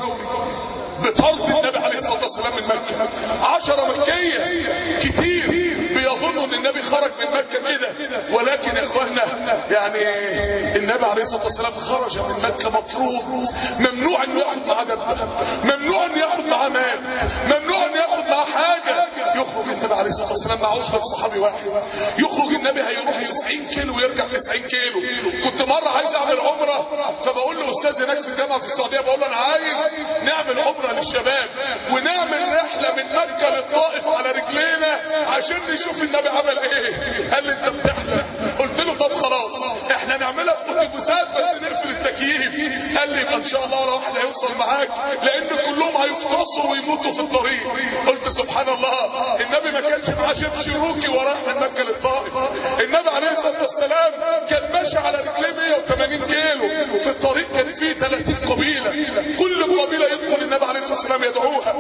Speaker 3: بطرد النبي عليه الصلاة والسلام من مكة. عشرة مكية كتير بيظنوا ان النبي خرج من مكة كده، ولكن يا اخوانا يعني النبي عليه الصلاة والسلام خرج من مكة مطرود، ممنوع ان ياخد معاه دبة، ممنوع ان ياخد معاه مال، ممنوع ان ياخد معاه حاجة. يخرج النبي عليه الصلاة والسلام معهوش غير صحابي واحد، يخرج النبي هيروح تسعين كيلو ويرجع تسعين كيلو. كنت مرة عايز اعمل عمرة، فبقول له استاذ هناك في الجامعة في السعودية، بقول له انا عايز نعمل عمرة للشباب ونعمل رحلة من مكة للطائف على رجلينا عشان نشوف النبي عمل ايه. قال لي انت بتحلم؟ قلت له طب خلاص احنا نعملها في اتوبيسات بس نقفل التكييف. قال لي يبقى ان شاء الله ولا واحد هيوصل معاك لان كلهم هيفطسوا ويموتوا في الطريق. قلت سبحان الله، النبي ما كانش معاه شيف شيروكي وراح من مكة للطائف، النبي عليه الصلاة والسلام كان ماشي على رجليه مئة وثمانين كيلو، في الطريق كان فيه ثلاثين قبيلة، كل قبيلة يدخل النبي عليه الصلاة والسلام يدعوها،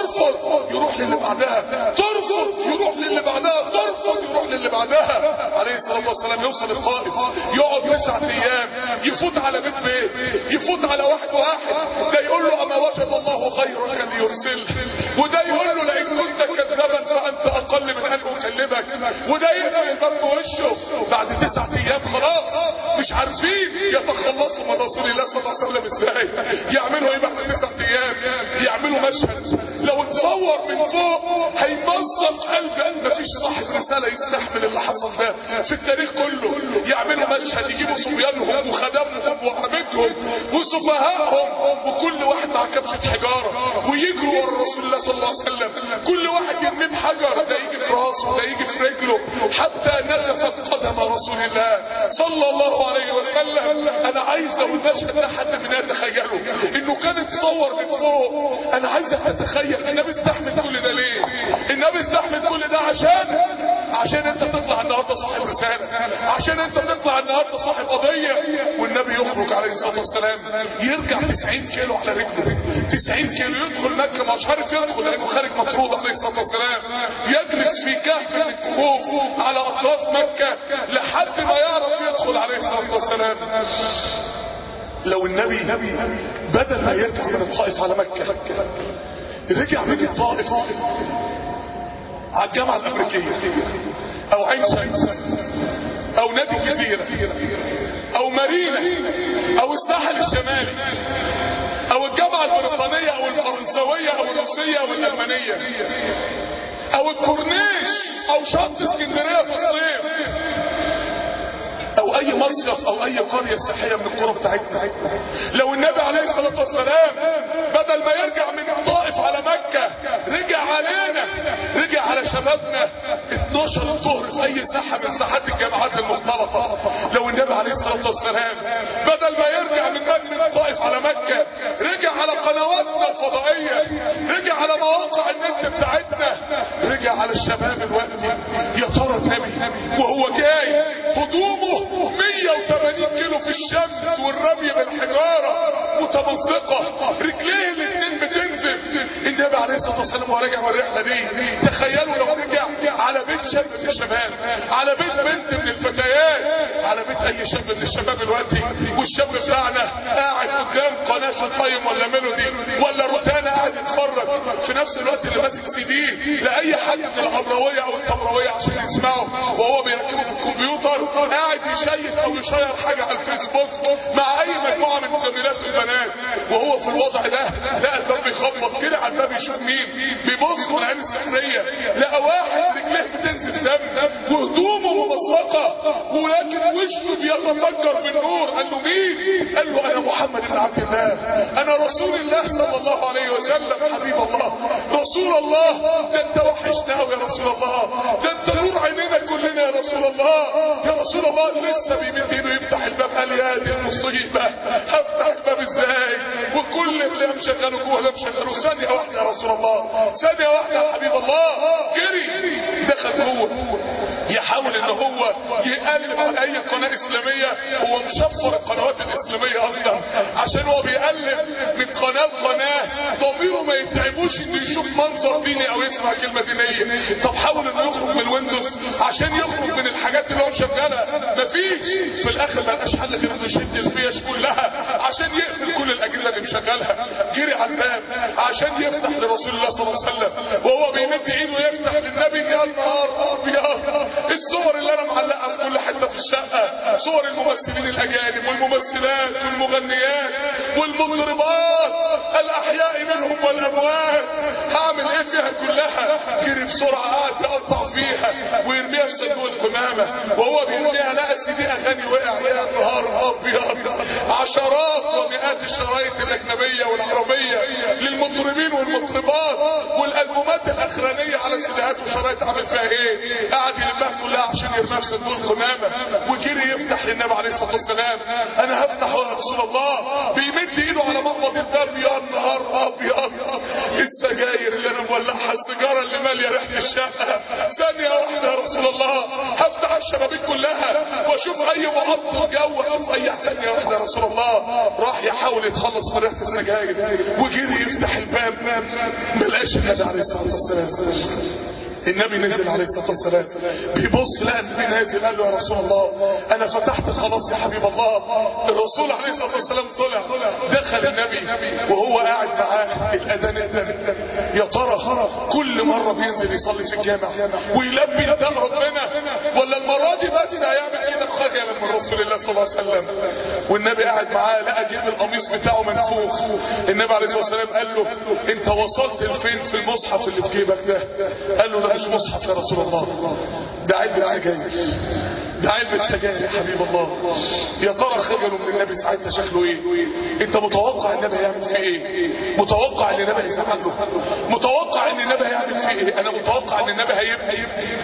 Speaker 3: ترفض يروح للي بعدها، ترفض يروح للي بعدها، ترفض يروح للي بعدها. عليه الصلاة والسلام يوصل الطائف يقعد تسعة ايام، يفوت على بيت بيت، يفوت على واحد واحد، ده يقول له اما وجد الله خيرا كان يرسله، وده يقول له لئن كنت كذابا فانت اقل من ان اكلمك، وده يقفل الباب في وشه. بعد تسعة ايام خلاص مش عارفين يتخلصوا من رسول الله صلى الله عليه وسلم ازاي. يعملوا ايه بعد تسعة ايام؟ يعملوا مشهد لو اتصور من فوق هيمزق قلب مفيش صاحب رسالة يستحمل اللي حصل ده في التاريخ كله. يعملوا مشهد يجيبوا صبيانهم وخدمهم وحبيبهم وسفهائهم وكل واحد مع كبشة حجارة ويجروا ورا رسول الله صلى الله عليه وسلم، كل واحد يرمي بحجر، ده يجي في راسه وده يجي في رجله حتى نزفت قدم رسول الله صلى الله عليه وسلم. انا عايز لو المشهد ده حد منا يتخيله انه كان اتصور من فوق، انا عايزك تتخيل النبي استحمل كل ده ليه؟ النبي استحمل كل ده عشان عشان انت تطلع النهارده صاحب رساله، عشان انت تطلع النهارده صاحب قضيه. والنبي يخرج عليه الصلاه والسلام يرجع تسعين كيلو على رجله، تسعين كيلو، يدخل مكه مش عارف يدخل لانه خارج مطرود عليه الصلاه والسلام، يجلس في كهف من الكهوف على اطراف مكه لحد ما يعرف يدخل عليه الصلاه والسلام. لو النبي بدل ما يرجع من الطائف على مكه رجع من الطائف على الجامعه الامريكيه او عين شمس او نادي الجزيره او مارينا او الساحل الشمالي او الجامعه البريطانيه او الفرنسويه او الروسيه او الالمانيه او الكورنيش او شط اسكندريه في الصيف او اي مصيف او اي قريه سياحيه من القرى بتاعتنا، لو النبي عليه الصلاه والسلام بدل ما يرجع من الطائف على مكه رجع علينا، رجع على شبابنا اتناشر الظهر في اي ساحه من ساحات الجامعات المختلطه، لو النبي عليه الصلاه والسلام بدل ما يرجع من من الطائف على مكه رجع على قنواتنا الفضائيه، رجع على مواقع النت بتاعتنا، رجع على الشباب الوقتي. يا ترى النبي وهو جاي هدومه مية وتمانين كيلو في الشمس والرمي بالحجارة متمزقة، رجليه الاتنين بتنزف، النبي عليه الصلاة والسلام وهو راجع من الرحلة دي تخيلوا لو رجع على بيت شاب من الشباب، على بيت بنت من الفتيات، على بيت اي شاب من الشباب الوقتي، والشاب بتاعنا قاعد قدام قناة شطايم ولا ميلودي ولا روتانا قاعد يتفرج في نفس الوقت اللي ماسك سي دي لاي حد من العمراوية او التمراوية عشان يسمعه وهو بيركبه في الكمبيوتر، قاعد يشيك او يشير حاجة على الفيسبوك مع اي مجموعة من زميلاته البنات، وهو في الوضع ده لقى الباب بيخبط كده على الباب يشوف مين، بيبص من العين السحرية لقى واحد رجليه بتنزف دم وهدومه ممزقة ولكن وشه بيتفجر بالنور. قال له مين؟ قال له انا محمد بن عبد الله، انا رسول الله صلى الله عليه وسلم، حبيب الله، رسول الله، ده انت وحشنا قوي يا رسول الله، ده انت نور عينينا كلنا يا رسول الله، يا رسول الله. لسه بيمد ايده يفتح الباب قال يا دي المصيبه، هفتح الباب ازاي وكل اللي مشغله جوه ده مشغله؟ ثانيه واحده يا رسول الله، ثانيه واحده يا حبيب الله. جري دخل جوه يحاول ان هو يقلب على اي قناه اسلاميه، هو مشفر القنوات الاسلاميه اصلا عشان هو بيقلب من قناه لقناه ضميره ما يتعبوش انه يشوف منظر ديني او يسمع كلمه دينيه. طب حاول انه يخرج من الويندوز عشان يخرج من الحاجات اللي هو شغالها، مفيش، في الاخر ما لقاش حل غير انه يشد الفيش كلها عشان يقفل كل الاجهزه اللي مشغلها. جري على الباب عشان يفتح لرسول الله صلى الله عليه وسلم وهو بيمد ايده يفتح للنبي. يا نهار ابيض، الصور اللي انا معلقها في كل حته في الشقه صور الممثلين الاجانب والممثلات والمغنيات والمطربات الاحياء منهم والاموات، هعمل ايه فيها كلها؟ جري بسرعه قعد يقطع فيها ويرميها في صندوق القمامه، وهو بيرميها لقى سي دي اغاني وقع. يا نهار ابيض، عشرات ومئات الشرايط الاجنبيه والعربيه للمطربين والمطربات والالبومات الاخرانيه على سيديهات وشرايط عامل فيها ايه؟ قعد يلمها كلها عشان يرميها في صندوق القمامه، وجري يفتح للنبي عليه الصلاه والسلام. انا هفتح يا رسول الله، بيمد ايده على مقبض الباب. يا نهار ابيض، السجاير اللي انا مولعها، السيجاره اللي ماليه ريحه الشقه. ثانيه واحده يا رسول الله، هفتح الشبابيك كلها واشوف اي معطر جو، اشوف اي ثانيه واحده يا رسول الله. راح يحاول يتخلص من ريحه السجاير وجري يفتح الباب، ما لقاش النبي عليه الصلاه والسلام. النبي نزل عليه الصلاة والسلام بيبص لقى النبي نازل، قال له يا رسول الله انا فتحت خلاص يا حبيب الله. الرسول عليه الصلاة والسلام طلع دخل النبي وهو قاعد معاه الاذان الثاني. يا ترى كل مرة بينزل يصلي في الجامع ويلبي نداء ربنا ولا المرة دي بس هيعمل كده خجلا من رسول الله صلى الله عليه وسلم؟ والنبي قاعد معاه لقى جيب القميص بتاعه منفوخ. النبي عليه الصلاة والسلام قال له انت وصلت لفين في المصحف اللي في جيبك ده؟ قال له ده مش مصحف يا رسول الله، ده علبة سجاير، ده علبة سجاير يا حبيب الله. يا ترى خجله من النبي ساعتها شكله ايه؟ انت متوقع النبي هيعمل فيه ايه؟ متوقع ان النبي هيزعله؟ متوقع ان النبي هيعمل فيه ايه؟ انا متوقع ان النبي هيبكي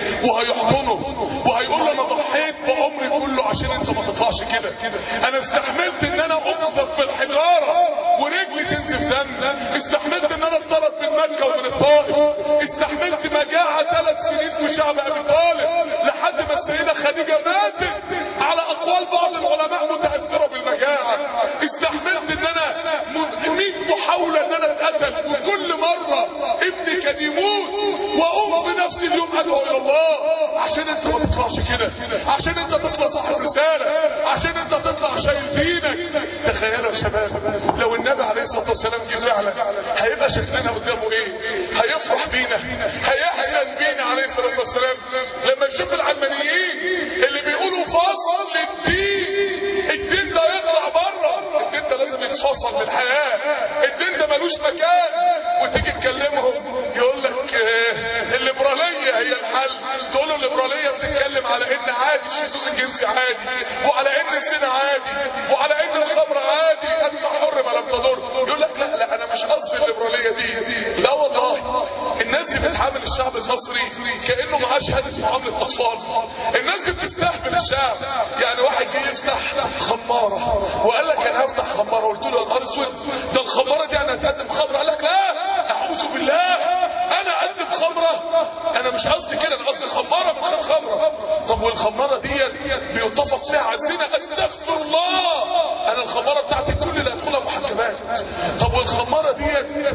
Speaker 3: وهيحضنه وهيقول له انا ضحيت بعمري كله عشان انت ما تطلعش كده، انا استحملت ان انا اقذف في الحجارة ورجلي تنزف دم، استحملت ان انا اتطرد من مكة ومن الطائف، استحملت مجاعة ثلاث سنين في شعب ابي طالب لحد ما السيدة خديجة ماتت على اقوال بعض العلماء متأثرة بالمجاعة. استحملت ان انا مئة محاولة ان انا اتقتل، وكل مرة ابني كان يموت واقوم في نفس اليوم ادعو الى الله عشان انت ما تطلعش كده، عشان انت تطلع صاحب رسالة، عشان انت تطلع شايل دينك. تخيلوا يا شباب لو النبي عليه الصلاة والسلام جه فعلا، هيبقى شكلنا قدامه ايه؟ هيفرح بينا، هيحزن بينا عليه الصلاة والسلام لما يشوف العلمانيين اللي بيقولوا فصل الدين، الدين ده يطلع بره، الدين ده لازم يتفصل من الحياة، الدين ده ملوش مكان. وتيجي تكلمهم يقول لك الليبرالية هي الحل. تقول له الليبرالية بتتكلم على ان عادي الشذوذ الجنسي عادي، وعلى ان الزنا عادي، وعلى ان الخمر عادي، انت حر ما لم تضر. يقول لك لا لا انا مش قصدي الليبرالية دي. لا والله الناس دي بتعامل الشعب المصري كأنه معاه شهادة معاملة اطفال. الناس دي بتستهبل الشعب. يعني واحد جه يفتح خمارة وقال لك انا هفتح خمارة، قلت له يا نهار اسود ده الخمارة دي انا هتقدم خمرة. قال لك لا اعوذ بالله انا اقدم خمرة، انا مش قصدي كده، انا قصدي خمارة من غير خمرة. طب والخمارة دي بيتفق فيها على الزنا؟ استغفر الله، انا الخمارة بتاعتي كل اللي ادخلها محجبات. طب والخمارة دي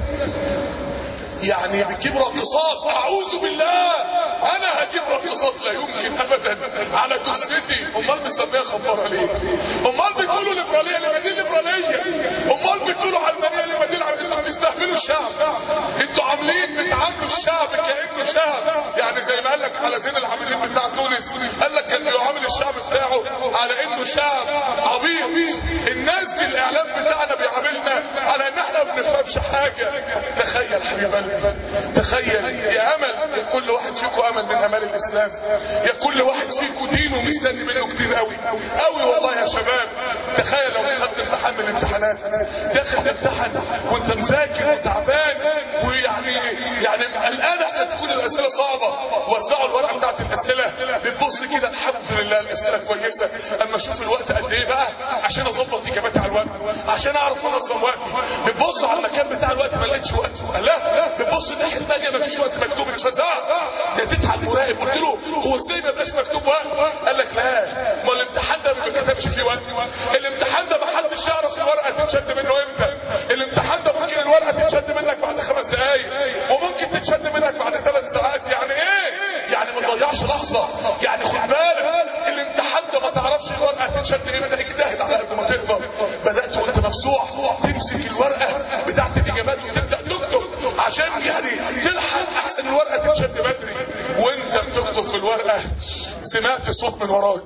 Speaker 3: يعني بتجيب رقصات؟ اعوذ بالله انا هجيب رقصات؟ لا يمكن ابدا على جثتي. امال مسميها خمارة ليه؟ امال بتقولوا ليبرالية لما دي ليبرالية؟ امال بتقولوا علمانية لما دي علمانية؟ انتوا بتستهبلوا الشعب، انتوا عاملين بتعاملوا الشعب كأنه شعب. يعني زي ما قال لك على زين العابدين بتاع تونس، قال لك كان بيعامل الشعب بتاعه على انه شعب عبيط. الناس دي الاعلام بتاعنا بيعاملنا على ان احنا ما بنفهمش حاجة. تخيل حبيب قلبي، تخيل يا امل، يا كل واحد فيكم امل من امال الاسلام، يا كل واحد فيكم دينه مستني منه كتير قوي قوي والله يا شباب. تخيل لو دخلت امتحان من الامتحانات، داخل تمتحن وانت مذاكر وتعبان ويعني يعني الان عشان تكون الاسئله صعبه، وزعوا الورقه بتاعت الاسئله، بتبص كده الحمد لله الاسئله كويسه، اما اشوف الوقت قد ايه بقى عشان اظبط اجاباتي على الوقت، عشان اعرف انظم وقتي. بتبص على المكان بتاع الوقت ما لقيتش وقت، لا بتبص الناحيه الثانيه ما فيش وقت مكتوب، اتفزعت. ناديت على المراقب قلت له هو ازاي ما بقاش مكتوب وقت؟ قال لك لا ما الامتحان ده ما بيتكتبش فيه وقت، الامتحان ده ما حدش يعرف الورقه تتشد منه امتى. الامتحان ده ممكن الورقه تتشد منك بعد خمس دقايق وممكن تتشد منك بعد ثلاث ساعات. يعني ايه؟ يعني ما تضيعش لحظه. يعني خد بالك الامتحان ده ما تعرفش الورقه تتشد امتى، اجتهد على قد ما تقدر. بدات وانت مفزوع تمسك الورقه بتاعت الاجابات وتبدا تكتب عشان يعني تلحق احسن الورقه تتشد بدري. وانت بتكتب في الورقه سمعت صوت من وراك،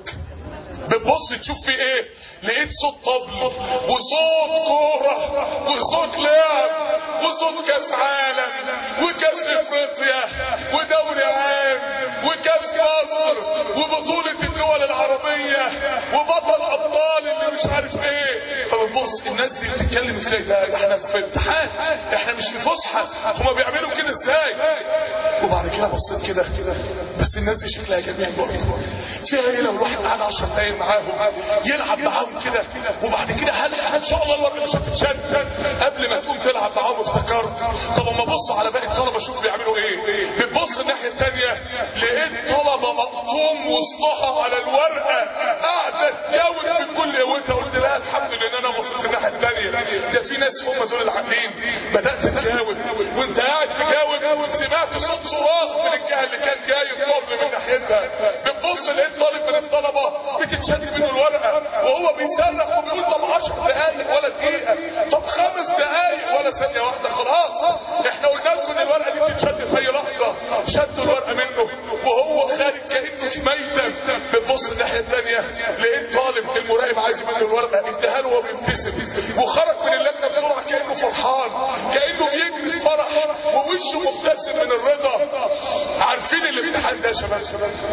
Speaker 3: بتبص تشوف في ايه، لقيت صوت طبل وصوت كوره وصوت لعب وصوت كاس عالم وكاس افريقيا ودوري عام وكاس مصر وبطوله الدول العربيه وبطل ابطال اللي مش عارف ايه. فبتبص الناس دي بتتكلم ازاي؟ ده احنا في امتحان، احنا مش في فسحه، هما بيعملوا كده ازاي؟ وبعد كده بصيت كده، بس الناس دي شكلها جميل برضه. فيها ايه لو الواحد قعد عشر دقايق معاهم يلعب معاهم كده، وبعد كده هل ان شاء الله الورقه مش هتتشد؟ قبل ما تقوم تلعب معاهم افتكرت طب اما ابص على باقي الطلبه شوف بيعملوا ايه. بتبص الناحيه الثانيه لقيت طلبه مقطوم وسطها على الورقه قاعده تجاوب بكل قوتها. قلت لها الحمد لله انا بصيت الناحيه الثانيه، ده في ناس هم دول العاقلين. بدات تجاوب وانت قاعد تجاوب سمعت صوت صراخ من الجهه اللي كان جاي الطفل من ناحيتها. بتبص لقيت طالب من الطلبه بتتشد منه الورقه وهو بيصرخ وبيقول طب عشر دقايق ولا دقيقه، طب خمس دقايق ولا ثانيه واحده. خلاص احنا قلنا لكم ان الورقه دي بتتشد في اي لحظه. شدوا الورقه منه وهو خارج كانه في ميدان. بتبص الناحيه الثانيه لقيت طالب المراقب عايز منه الورقه، اداها له وهو بيبتسم وخرج من اللجنه بسرعه كانه فرحان، كانه بيجري فرح ووشه مبتسم من الرضا. عارفين الامتحان ده يا شباب؟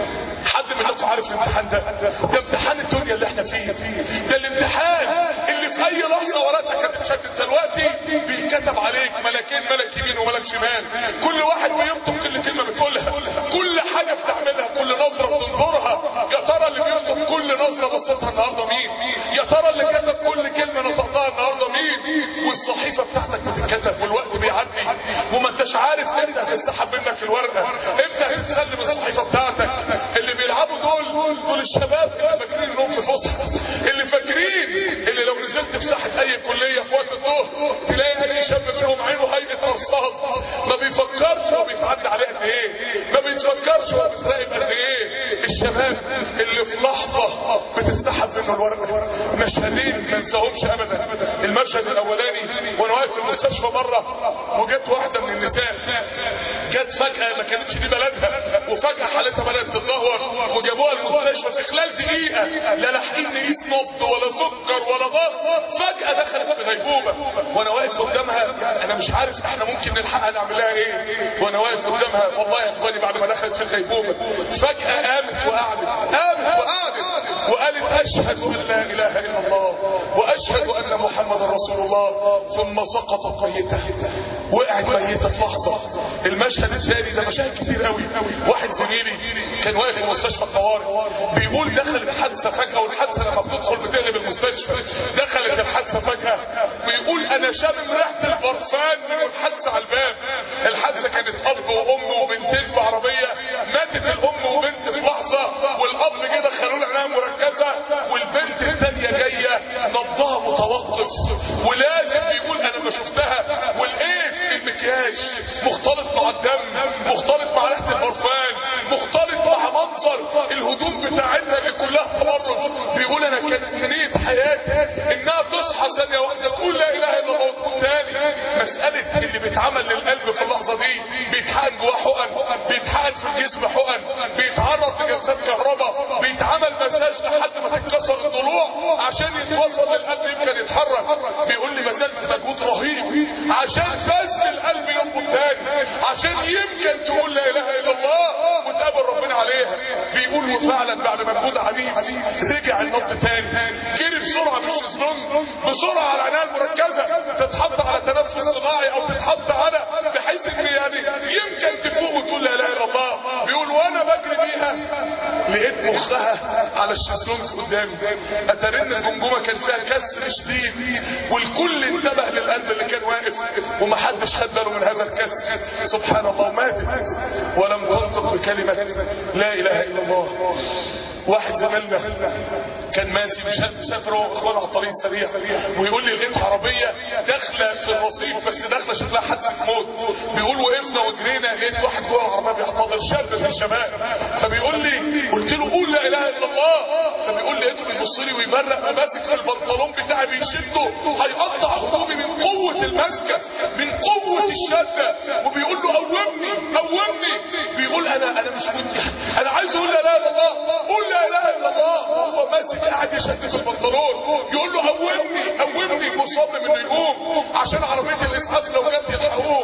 Speaker 3: حد منكم عارف الامتحان ده؟ ده امتحان الدنيا اللي احنا فيه. ده الامتحان اللي في اي لحظه ورقتك هتتشدد. دلوقتي بيتكتب عليك ملكين، ملك يمين وملك شمال، كل واحد بيكتب كل كلمه بتقولها، كل حاجه بتعملها، كل نظره بتنظرها. يا ترى اللي بيكتب كل نظره بصيتها النهارده مين؟ يا ترى اللي كتب كل كلمه نطقتها النهارده مين؟ والصحيفه بتاعتك بتتكتب والوقت بيعدي وما انتش عارف امتى هتتسحب منك الورقه، امتى هتتسلم دول الشباب اللي فاكرين انهم في فسحه، اللي فاكرين اللي لو نزلت في ساحه اي كليه في وقت الظهر تلاقي اي شاب منهم عينه هيئه رصاص، ما بيفكرش هو بيتعدى عليه قد ايه، ما بيتفكرش هو بيتراقب قد ايه. الشباب اللي في لحظه بتتسحب منه الورقه. مشهدين ما انساهمش ابدا. المشهد الاولاني وانا واقف في المستشفى مره، وجت واحده من النساء جت فجاه ما كانتش دي بلدها، وفجاه حالتها بدات تتدهور، وجابوها المستشفى في خلال دقيقه، لا لاحقين نقيس نبض ولا سكر ولا ضغط، فجاه دخلت في غيبوبه. وانا واقف قدامها يعني انا مش عارف احنا ممكن نلحقها نعمل لها ايه. وانا واقف قدامها والله يا اخواني بعد ما دخلت في الغيبوبه فجاه قامت وقعدت، قامت وقعدت وقالت اشهد ان لا اله الا الله واشهد ان محمد رسول الله، ثم سقطت ميته، وقعت ميته في لحظه. المشهد الثاني ده مشاهد كتير قوي. واحد زميلي كان واقف في مستشفى الطوارئ بيقول دخلت حادثه فجاه، والحادثه لما بتدخل بتقلب المستشفى، دخلت الحادثه فجاه بيقول انا شامم ريحه البرفان من الحادثه على الباب. الحادثه كانت اب وام وبنتين في عربيه، ماتت الام وبنت في لحظه، والاب جه دخلوا له عنايه مركزه، والبنت الثانيه جايه نبضها متوقف، ولازم بيقول انا ما شفتها، والايه المكياج مختلط مع الدم، مختلط مع ريحه البرفان، مختلط مع منظر الهدوم بتاعتها اللي كلها تبرج. بيقول انا كانت نية حياتي انها تصحى ثانيه واحده تقول لا اله الا الله وتقول تاني. مساله اللي بيتعمل للقلب في اللحظه دي، بيتحقن جواه حقن، بيتحقن في الجسم حقن، بيتعرض لجلسات كهرباء، بيتعمل مساج لحد ما تتكسر الضلوع عشان يتوصل للقلب يمكن يتحرك. بيقول لي بذلت مجهود رهيب عشان بس القلب ينبض تاني، عشان يمكن تقول لا اله الا الله وتقابل ربنا عليها. بيقول وفعلا بعد مجهود عديد رجع النبض تاني، جري بسرعه بالشيزلونج بسرعه على العنايه المركزه، تتحط على تنفس صناعي او تتحط على بحيث ان يعني يمكن تفوق وتقول لا اله الا الله. بيقول وانا بجري بيها لقيت مخها على الشيزلونج قدامي، اترن الجمجمه كان فيها كسر شديد، والكل انتبه للقلب اللي كان واقف ومحدش خد باله من هذا الكسر. سبحان الله، ماتت ولم تنطق بكلمه لا اله الا الله. واحد زميلنا كان ماشي مسافر هو واخوانه على الطريق السريع، ويقول لي لقيت عربيه داخله في الرصيف بس داخله شكلها حادثه موت. بيقول وقفنا وجرينا لقيت واحد جوه العربيه بيحتضر شاب من الشباب، فبيقول لي قلت له قول لا اله الا الله، فبيقول لي لقيته بيبص لي ويبرق وماسك في البنطلون بتاعي بيشده هيقطع هدومي من قوه المسكه من قوه الشده، وبيقول له قومني قومني. بيقول انا انا مش مدي انا عايز اقول لا اله الا الله، قول لا اله الا الله، وهو ماسك قاعد يشد في البنطلون يقول له قومني قومني، مصمم انه يقوم عشان عربيه الاسعاف لو جت يلحقوه.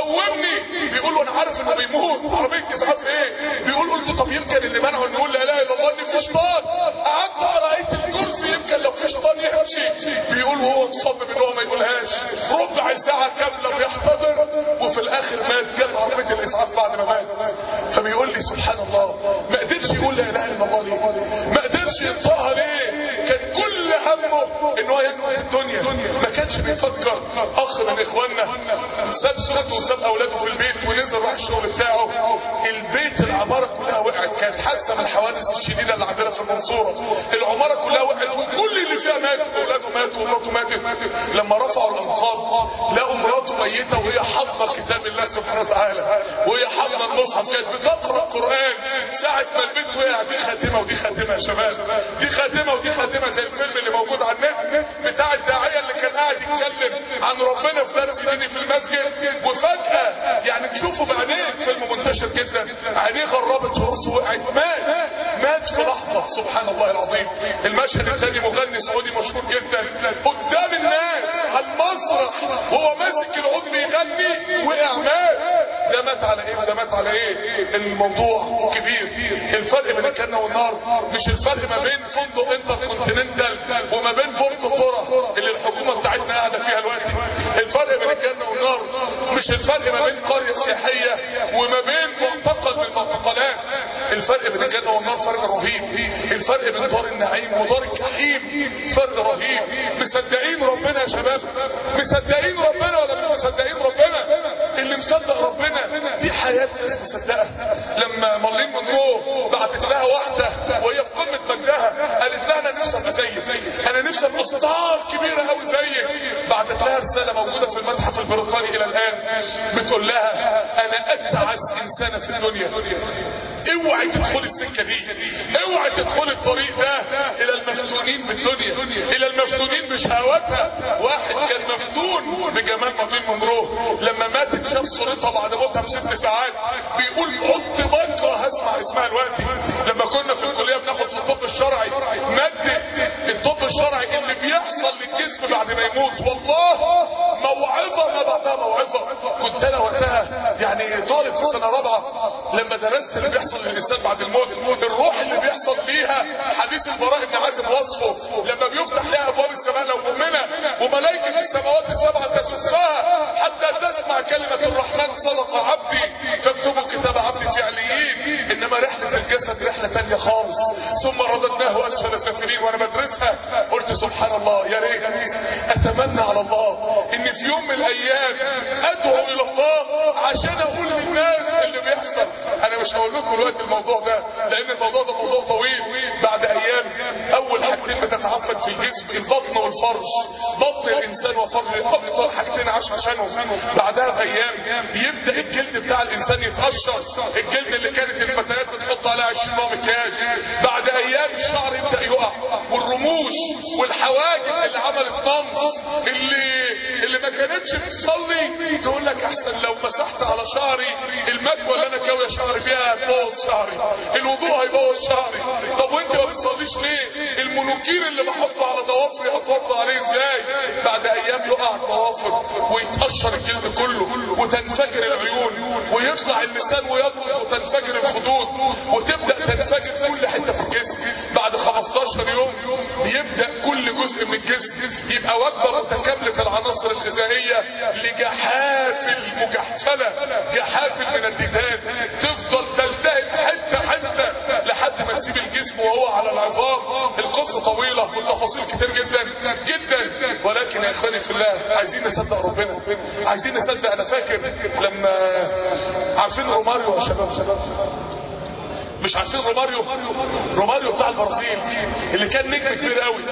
Speaker 3: قومني. بيقول له انا عارف انه بيموت، عربيه اسعاف ايه؟ بيقول قلت طب يمكن اللي منعه انه يقول لا اله الا الله ان في شيطان، قعدت على اية الكرسي يمكن لو في شيطان يمشي. بيقول وهو مصمم ان هو ما يقولهاش، ربع ساعه كامله بيحتضر وفي الاخر مات، جت عربيه الاسعاف بعد ما مات. فبيقول لي سبحان الله ما قدرش يقول لا اله الا الله ليه؟ ما قدرش ينطقها ليه؟ كان كل همه ان هو ينقذ الدنيا، ما كانش بيفكر. اخ من اخواننا ساب زوجته وساب اولاده في البيت ونزل راح الشغل بتاعه، البيت العماره كلها وقعت، كانت حادثه من الحوادث الشديده اللي عندنا في المنصوره، العماره كلها وقعت وكل اللي فيها ماتوا، اولاده ماتوا ومراته ماتت. لما رفعوا الانقاض لقوا مراته ميته وهي حاضنه كتاب الله سبحانه وتعالى، وهي حاضنه المصحف، كانت بتقرا القران. ساعه ما البيت وقع دي خاتمه ودي خاتمه يا شباب، دي خاتمه ودي خاتمه، زي الفيلم اللي موجود على النت بتاع الداعيه اللي كان قاعد يتكلم عن ربنا في درس ديني في المسجد، وفجاه يعني تشوفه بعينيك، فيلم منتشر جدا، عينيه غربت وراسه وقعت، مات مات في لحظه. سبحان الله العظيم. المشهد الثاني مغني سعودي مشهور جدا قدام الناس على المسرح وهو ماسك العود بيغني وقع مات. ده مات على ايه وده مات على ايه؟ الموضوع كبير. الفرق بين الجنه والنار مش الفرق ما بين فندق انتر كونتيننتال وما بين بورت طرة اللي الحكومه بتاعتنا قاعده فيها دلوقتي. الفرق بين الجنه والنار مش الفرق ما بين قريه سياحيه وما بين معتقل من المعتقلات. الفرق بين الجنه والنار فرق رهيب. الفرق بين دار النعيم ودار الجحيم فرق رهيب. مصدقين ربنا يا شباب؟ مصدقين ربنا ولا مش مصدقين ربنا؟ اللي مصدق ربنا دي حياه ناس مصدقه. لما مارلين مونرو بعتت لها واحده وهي في قمه لها، قالت لها انا نفسي ابقى زيك، انا نفسي ابقى ستار كبيره قوي زيك. بعتت لها رساله موجوده في المتحف البريطاني الى الان بتقول لها انا اتعس انسانه في الدنيا، اوعي تدخل السكه دي، اوعي تدخل الطريق ده الى المفتونين بالدنيا، الى المفتونين بشهواتها. واحد كان مفتون بجمال مارلين مونرو، لما ماتت شاف صورتها بعد موتها بست ساعات، بيقول كنت بكره هسمع اسمها دلوقتي. لما كنا في الكليه بناخد في الطب الشرعي ماده الطب الشرعي اللي بيحصل للجسم بعد ما يموت، والله موعظه ما بعدها موعظه. كنت انا وقتها يعني طالب في سنه رابعه، لما درست اللي بيحصل للانسان بعد الموت، الروح اللي بيحصل فيها، حديث البراء بن عازب وصفه لما بيفتح لها ابواب السماء لو مؤمنه وملائكه السماوات السبعه تسفها حتى تسمع كلمه الرحمن صدق عبدي فاكتبوا كتاب عبدي في عليين. انما رحله الجسد رحله ثانيه خالص. ثم رددناه اسفل سافلين. وانا بدرسها قلت سبحان الله، يا ريت اتمنى على الله ان في يوم من الايام ادعو الى الله عشان اقول للناس اللي بيحصل. انا مش هقول لكم دلوقتي الموضوع ده لان الموضوع ده موضوع طويل. بعد ايام اول حاجتين بتتعفن في الجسم البطن والفرج. بطن الانسان وفرج اكتر حاجتين عاش عشانهم. بعدها بايام يبدا الجلد بتاع الانسان يتقشر، الجلد اللي كانت الفتيات بتحط عليه عشرين نوع مكياج. بعد ايام الشعر يبدا يقع، والرموش والحواجب اللي عملت نمص، اللي اللي ما كانتش بتصلي تقول لك احسن لو مسحت على شعري المكوى اللي انا كاويه شعري فيها هتبوظ شعري، الوضوء هيبوظ شعري. طب وانت ما بتصليش ليه؟ المنوكير اللي بحطه على ضوافري هتوضى عليه ازاي؟ بعد ايام يقع الضوافر ويتقشر الجلد كله وتنفجر العيون ويطلع اللسان ويضرب وتنفجر الخدود وتبدا تنفجر كل حته في الجسم. بعد خمستاشر يوم يبدا كل جزء من الجسم يبقى وجبه متكامله العناصر الغذائيه لجحافل مجحفله، جحافل من الديدان تفضل تلتهب حته حته لحد ما تسيب الجسم وهو على العظام. القصه طويله والتفاصيل كتير جدا جدا، ولكن يا اخواني في الله عايزين نصدق ربنا، عايزين نصدق. انا فاكر لما عارفين روماريو يا شباب، شباب مش عارفين روماريو؟ روماريو بتاع البرازيل اللي كان نجم كبير قوي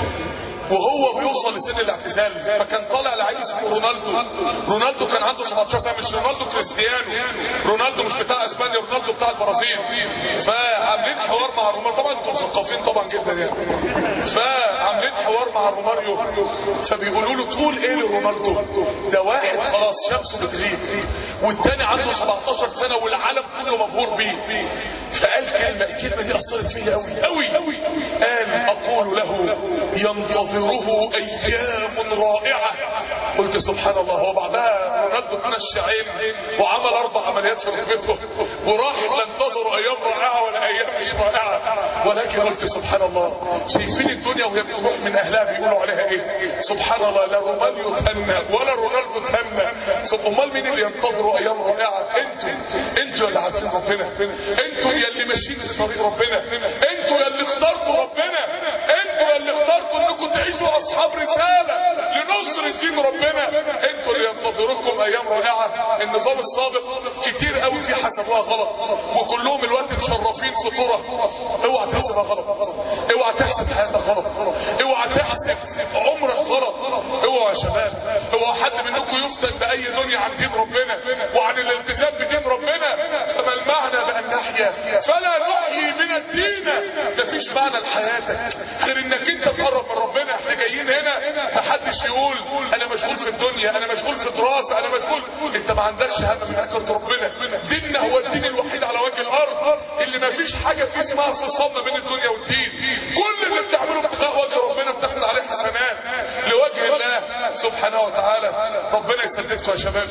Speaker 3: وهو بيوصل لسن الاعتزال، فكان طالع لعيب اسمه رونالدو. رونالدو كان عنده سبعتاشر سنه، مش رونالدو كريستيانو، رونالدو مش بتاع اسبانيا، رونالدو بتاع البرازيل. فعاملين حوار مع روماريو، طبعا انتم مثقفين طبعا جدا يعني. فعاملين حوار مع روماريو فبيقولوا له تقول ايه لرونالدو؟ ده واحد خلاص شمسه بتغيب والتاني عنده سبعتاشر سنه والعالم كله مبهور بيه. فقال كلمه، الكلمه دي اثرت فيا قوي قوي. قال اقول له ينتظر ره ايام رائعه. قلت سبحان الله. هو بعدها رونالدو اتنشى عين وعمل اربع عمليات في ركبته وراح لا انتظروا ايام رائعه ولا ايام مش رائعه. ولكن قلت سبحان الله، شايفين الدنيا وهي بتروح من اهلها بيقولوا عليها ايه؟ سبحان الله. لا روماريو تهنى ولا رونالدو تهنى. امال مين اللي ينتظروا ايام رائعه؟ انتوا انتوا اللي عارفين ربنا، انتوا اللي ماشيين في طريق ربنا، انتوا اللي اخترتوا ربنا، انتوا اللي اخترتوا انكم تعيشوا اصحاب رساله لنصر الدين ربنا. انتوا اللي ينتظركم ايام رائعه. النظام السابق كتير قوي فيه حسبوها غلط وكلهم الوقت مشرفين في طرق. اوعى تحسبها غلط، اوعى تحسب حياتك غلط، اوعى تحسب عمرك غلط. اوعى يا شباب، اوعى حد منكم يفتن باي دنيا عن دين ربنا وعن الالتزام بدين ربنا. فما المعنى بان نحيا فلا نحيي من الدين؟ مفيش معنى لحياتك غير انك انت تقرب من ربنا. احنا جايين هنا محدش يقول انا مشغول في الدنيا، انا مشغول في دراسه، انا مشغول. انت ما عندكش هم من اخره ربنا. ديننا هو الدين الوحيد على وجه الارض اللي مفيش حاجه فيه اسمها فصام ما بين الدنيا والدين. كل اللي بتعمله ابتغاء وجه ربنا بتاخد عليه حسنات لوجه الله سبحانه وتعالى. ربنا يسددكم يا شباب،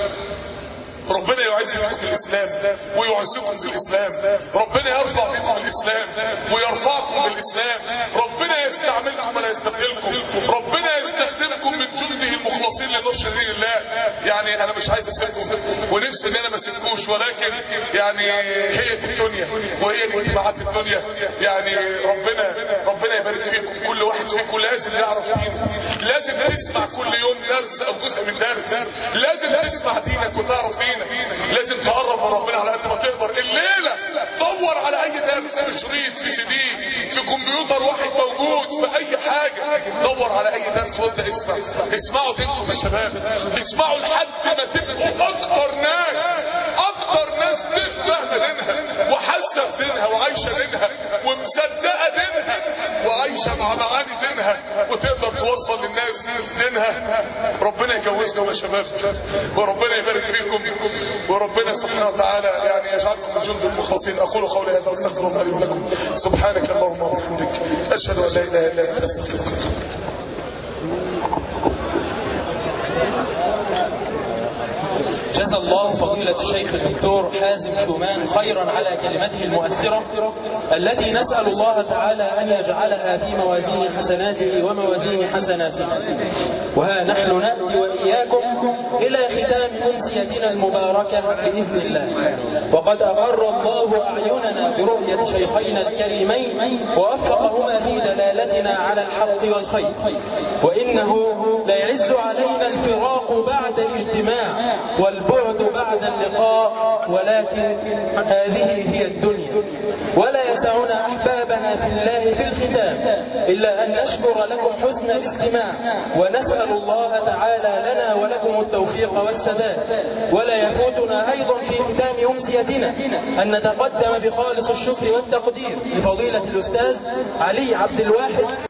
Speaker 3: ربنا يعز بكم الاسلام ويعزكم بالاسلام، ربنا يرفع بكم الاسلام ويرفعكم بالاسلام، ربنا يستعملكم ولا يستبدلكم، ربنا يستخدمكم من جنده المخلصين لنشر دين الله. يعني انا مش عايز اسيبكم ونفسي ان انا ما اسيبكوش، ولكن يعني هي دي الدنيا وهي دي اجتماعات الدنيا. يعني ربنا ربنا يبارك فيكم. كل واحد فيكم لازم يعرف دينه، لازم تسمع كل يوم درس او جزء من درس، لازم تسمع دينك وتعرف دينك. فينا. لازم تقرب من ربنا على قد ما تقدر. الليله دور على اي درس في شريط، في سي دي، في كمبيوتر واحد موجود، في اي حاجه دور على اي درس وابدا اسمع. اسمعوا تنتم يا شباب، اسمعوا لحد ما تبقوا اكتر ناس اكتر ناس فاهمه دينها وحاسه بدينها وعايشه دينها ومصدقه دينها وعايشه مع معاني دينها وتقدر توصل للناس دينها. ربنا يجوزكم يا شباب، وربنا يبارك فيكم، وربنا سبحانه وتعالى يعني يجعلكم من جند المخلصين. اقول قولي هذا واستغفر الله لي ولكم. سبحانك اللهم وبحمدك، اشهد ان لا اله الا انت، استغفرك.
Speaker 2: جزى الله فضيلة الشيخ الدكتور حازم شومان خيرا على كلمته المؤثرة التي نسأل الله تعالى أن يجعلها في موازين حسناته وموازين حسناتنا. وها نحن نأتي وإياكم إلى ختام أمسيتنا المباركة بإذن الله، وقد أقر الله أعيننا برؤية شيخينا الكريمين ووفقهما في دلالتنا على الحق والخير. وإنه ليعز علينا الفراق بعد اجتماع والبعد بعد اللقاء، ولكن هذه هي الدنيا، ولا يسعنا أحبابنا في الله في الختام إلا أن نشكر لكم حسن الاستماع، ونسأل الله تعالى لنا ولكم التوفيق والسداد. ولا يفوتنا أيضا في ختام أمسيتنا أن نتقدم بخالص الشكر والتقدير لفضيلة الأستاذ علي عبد الواحد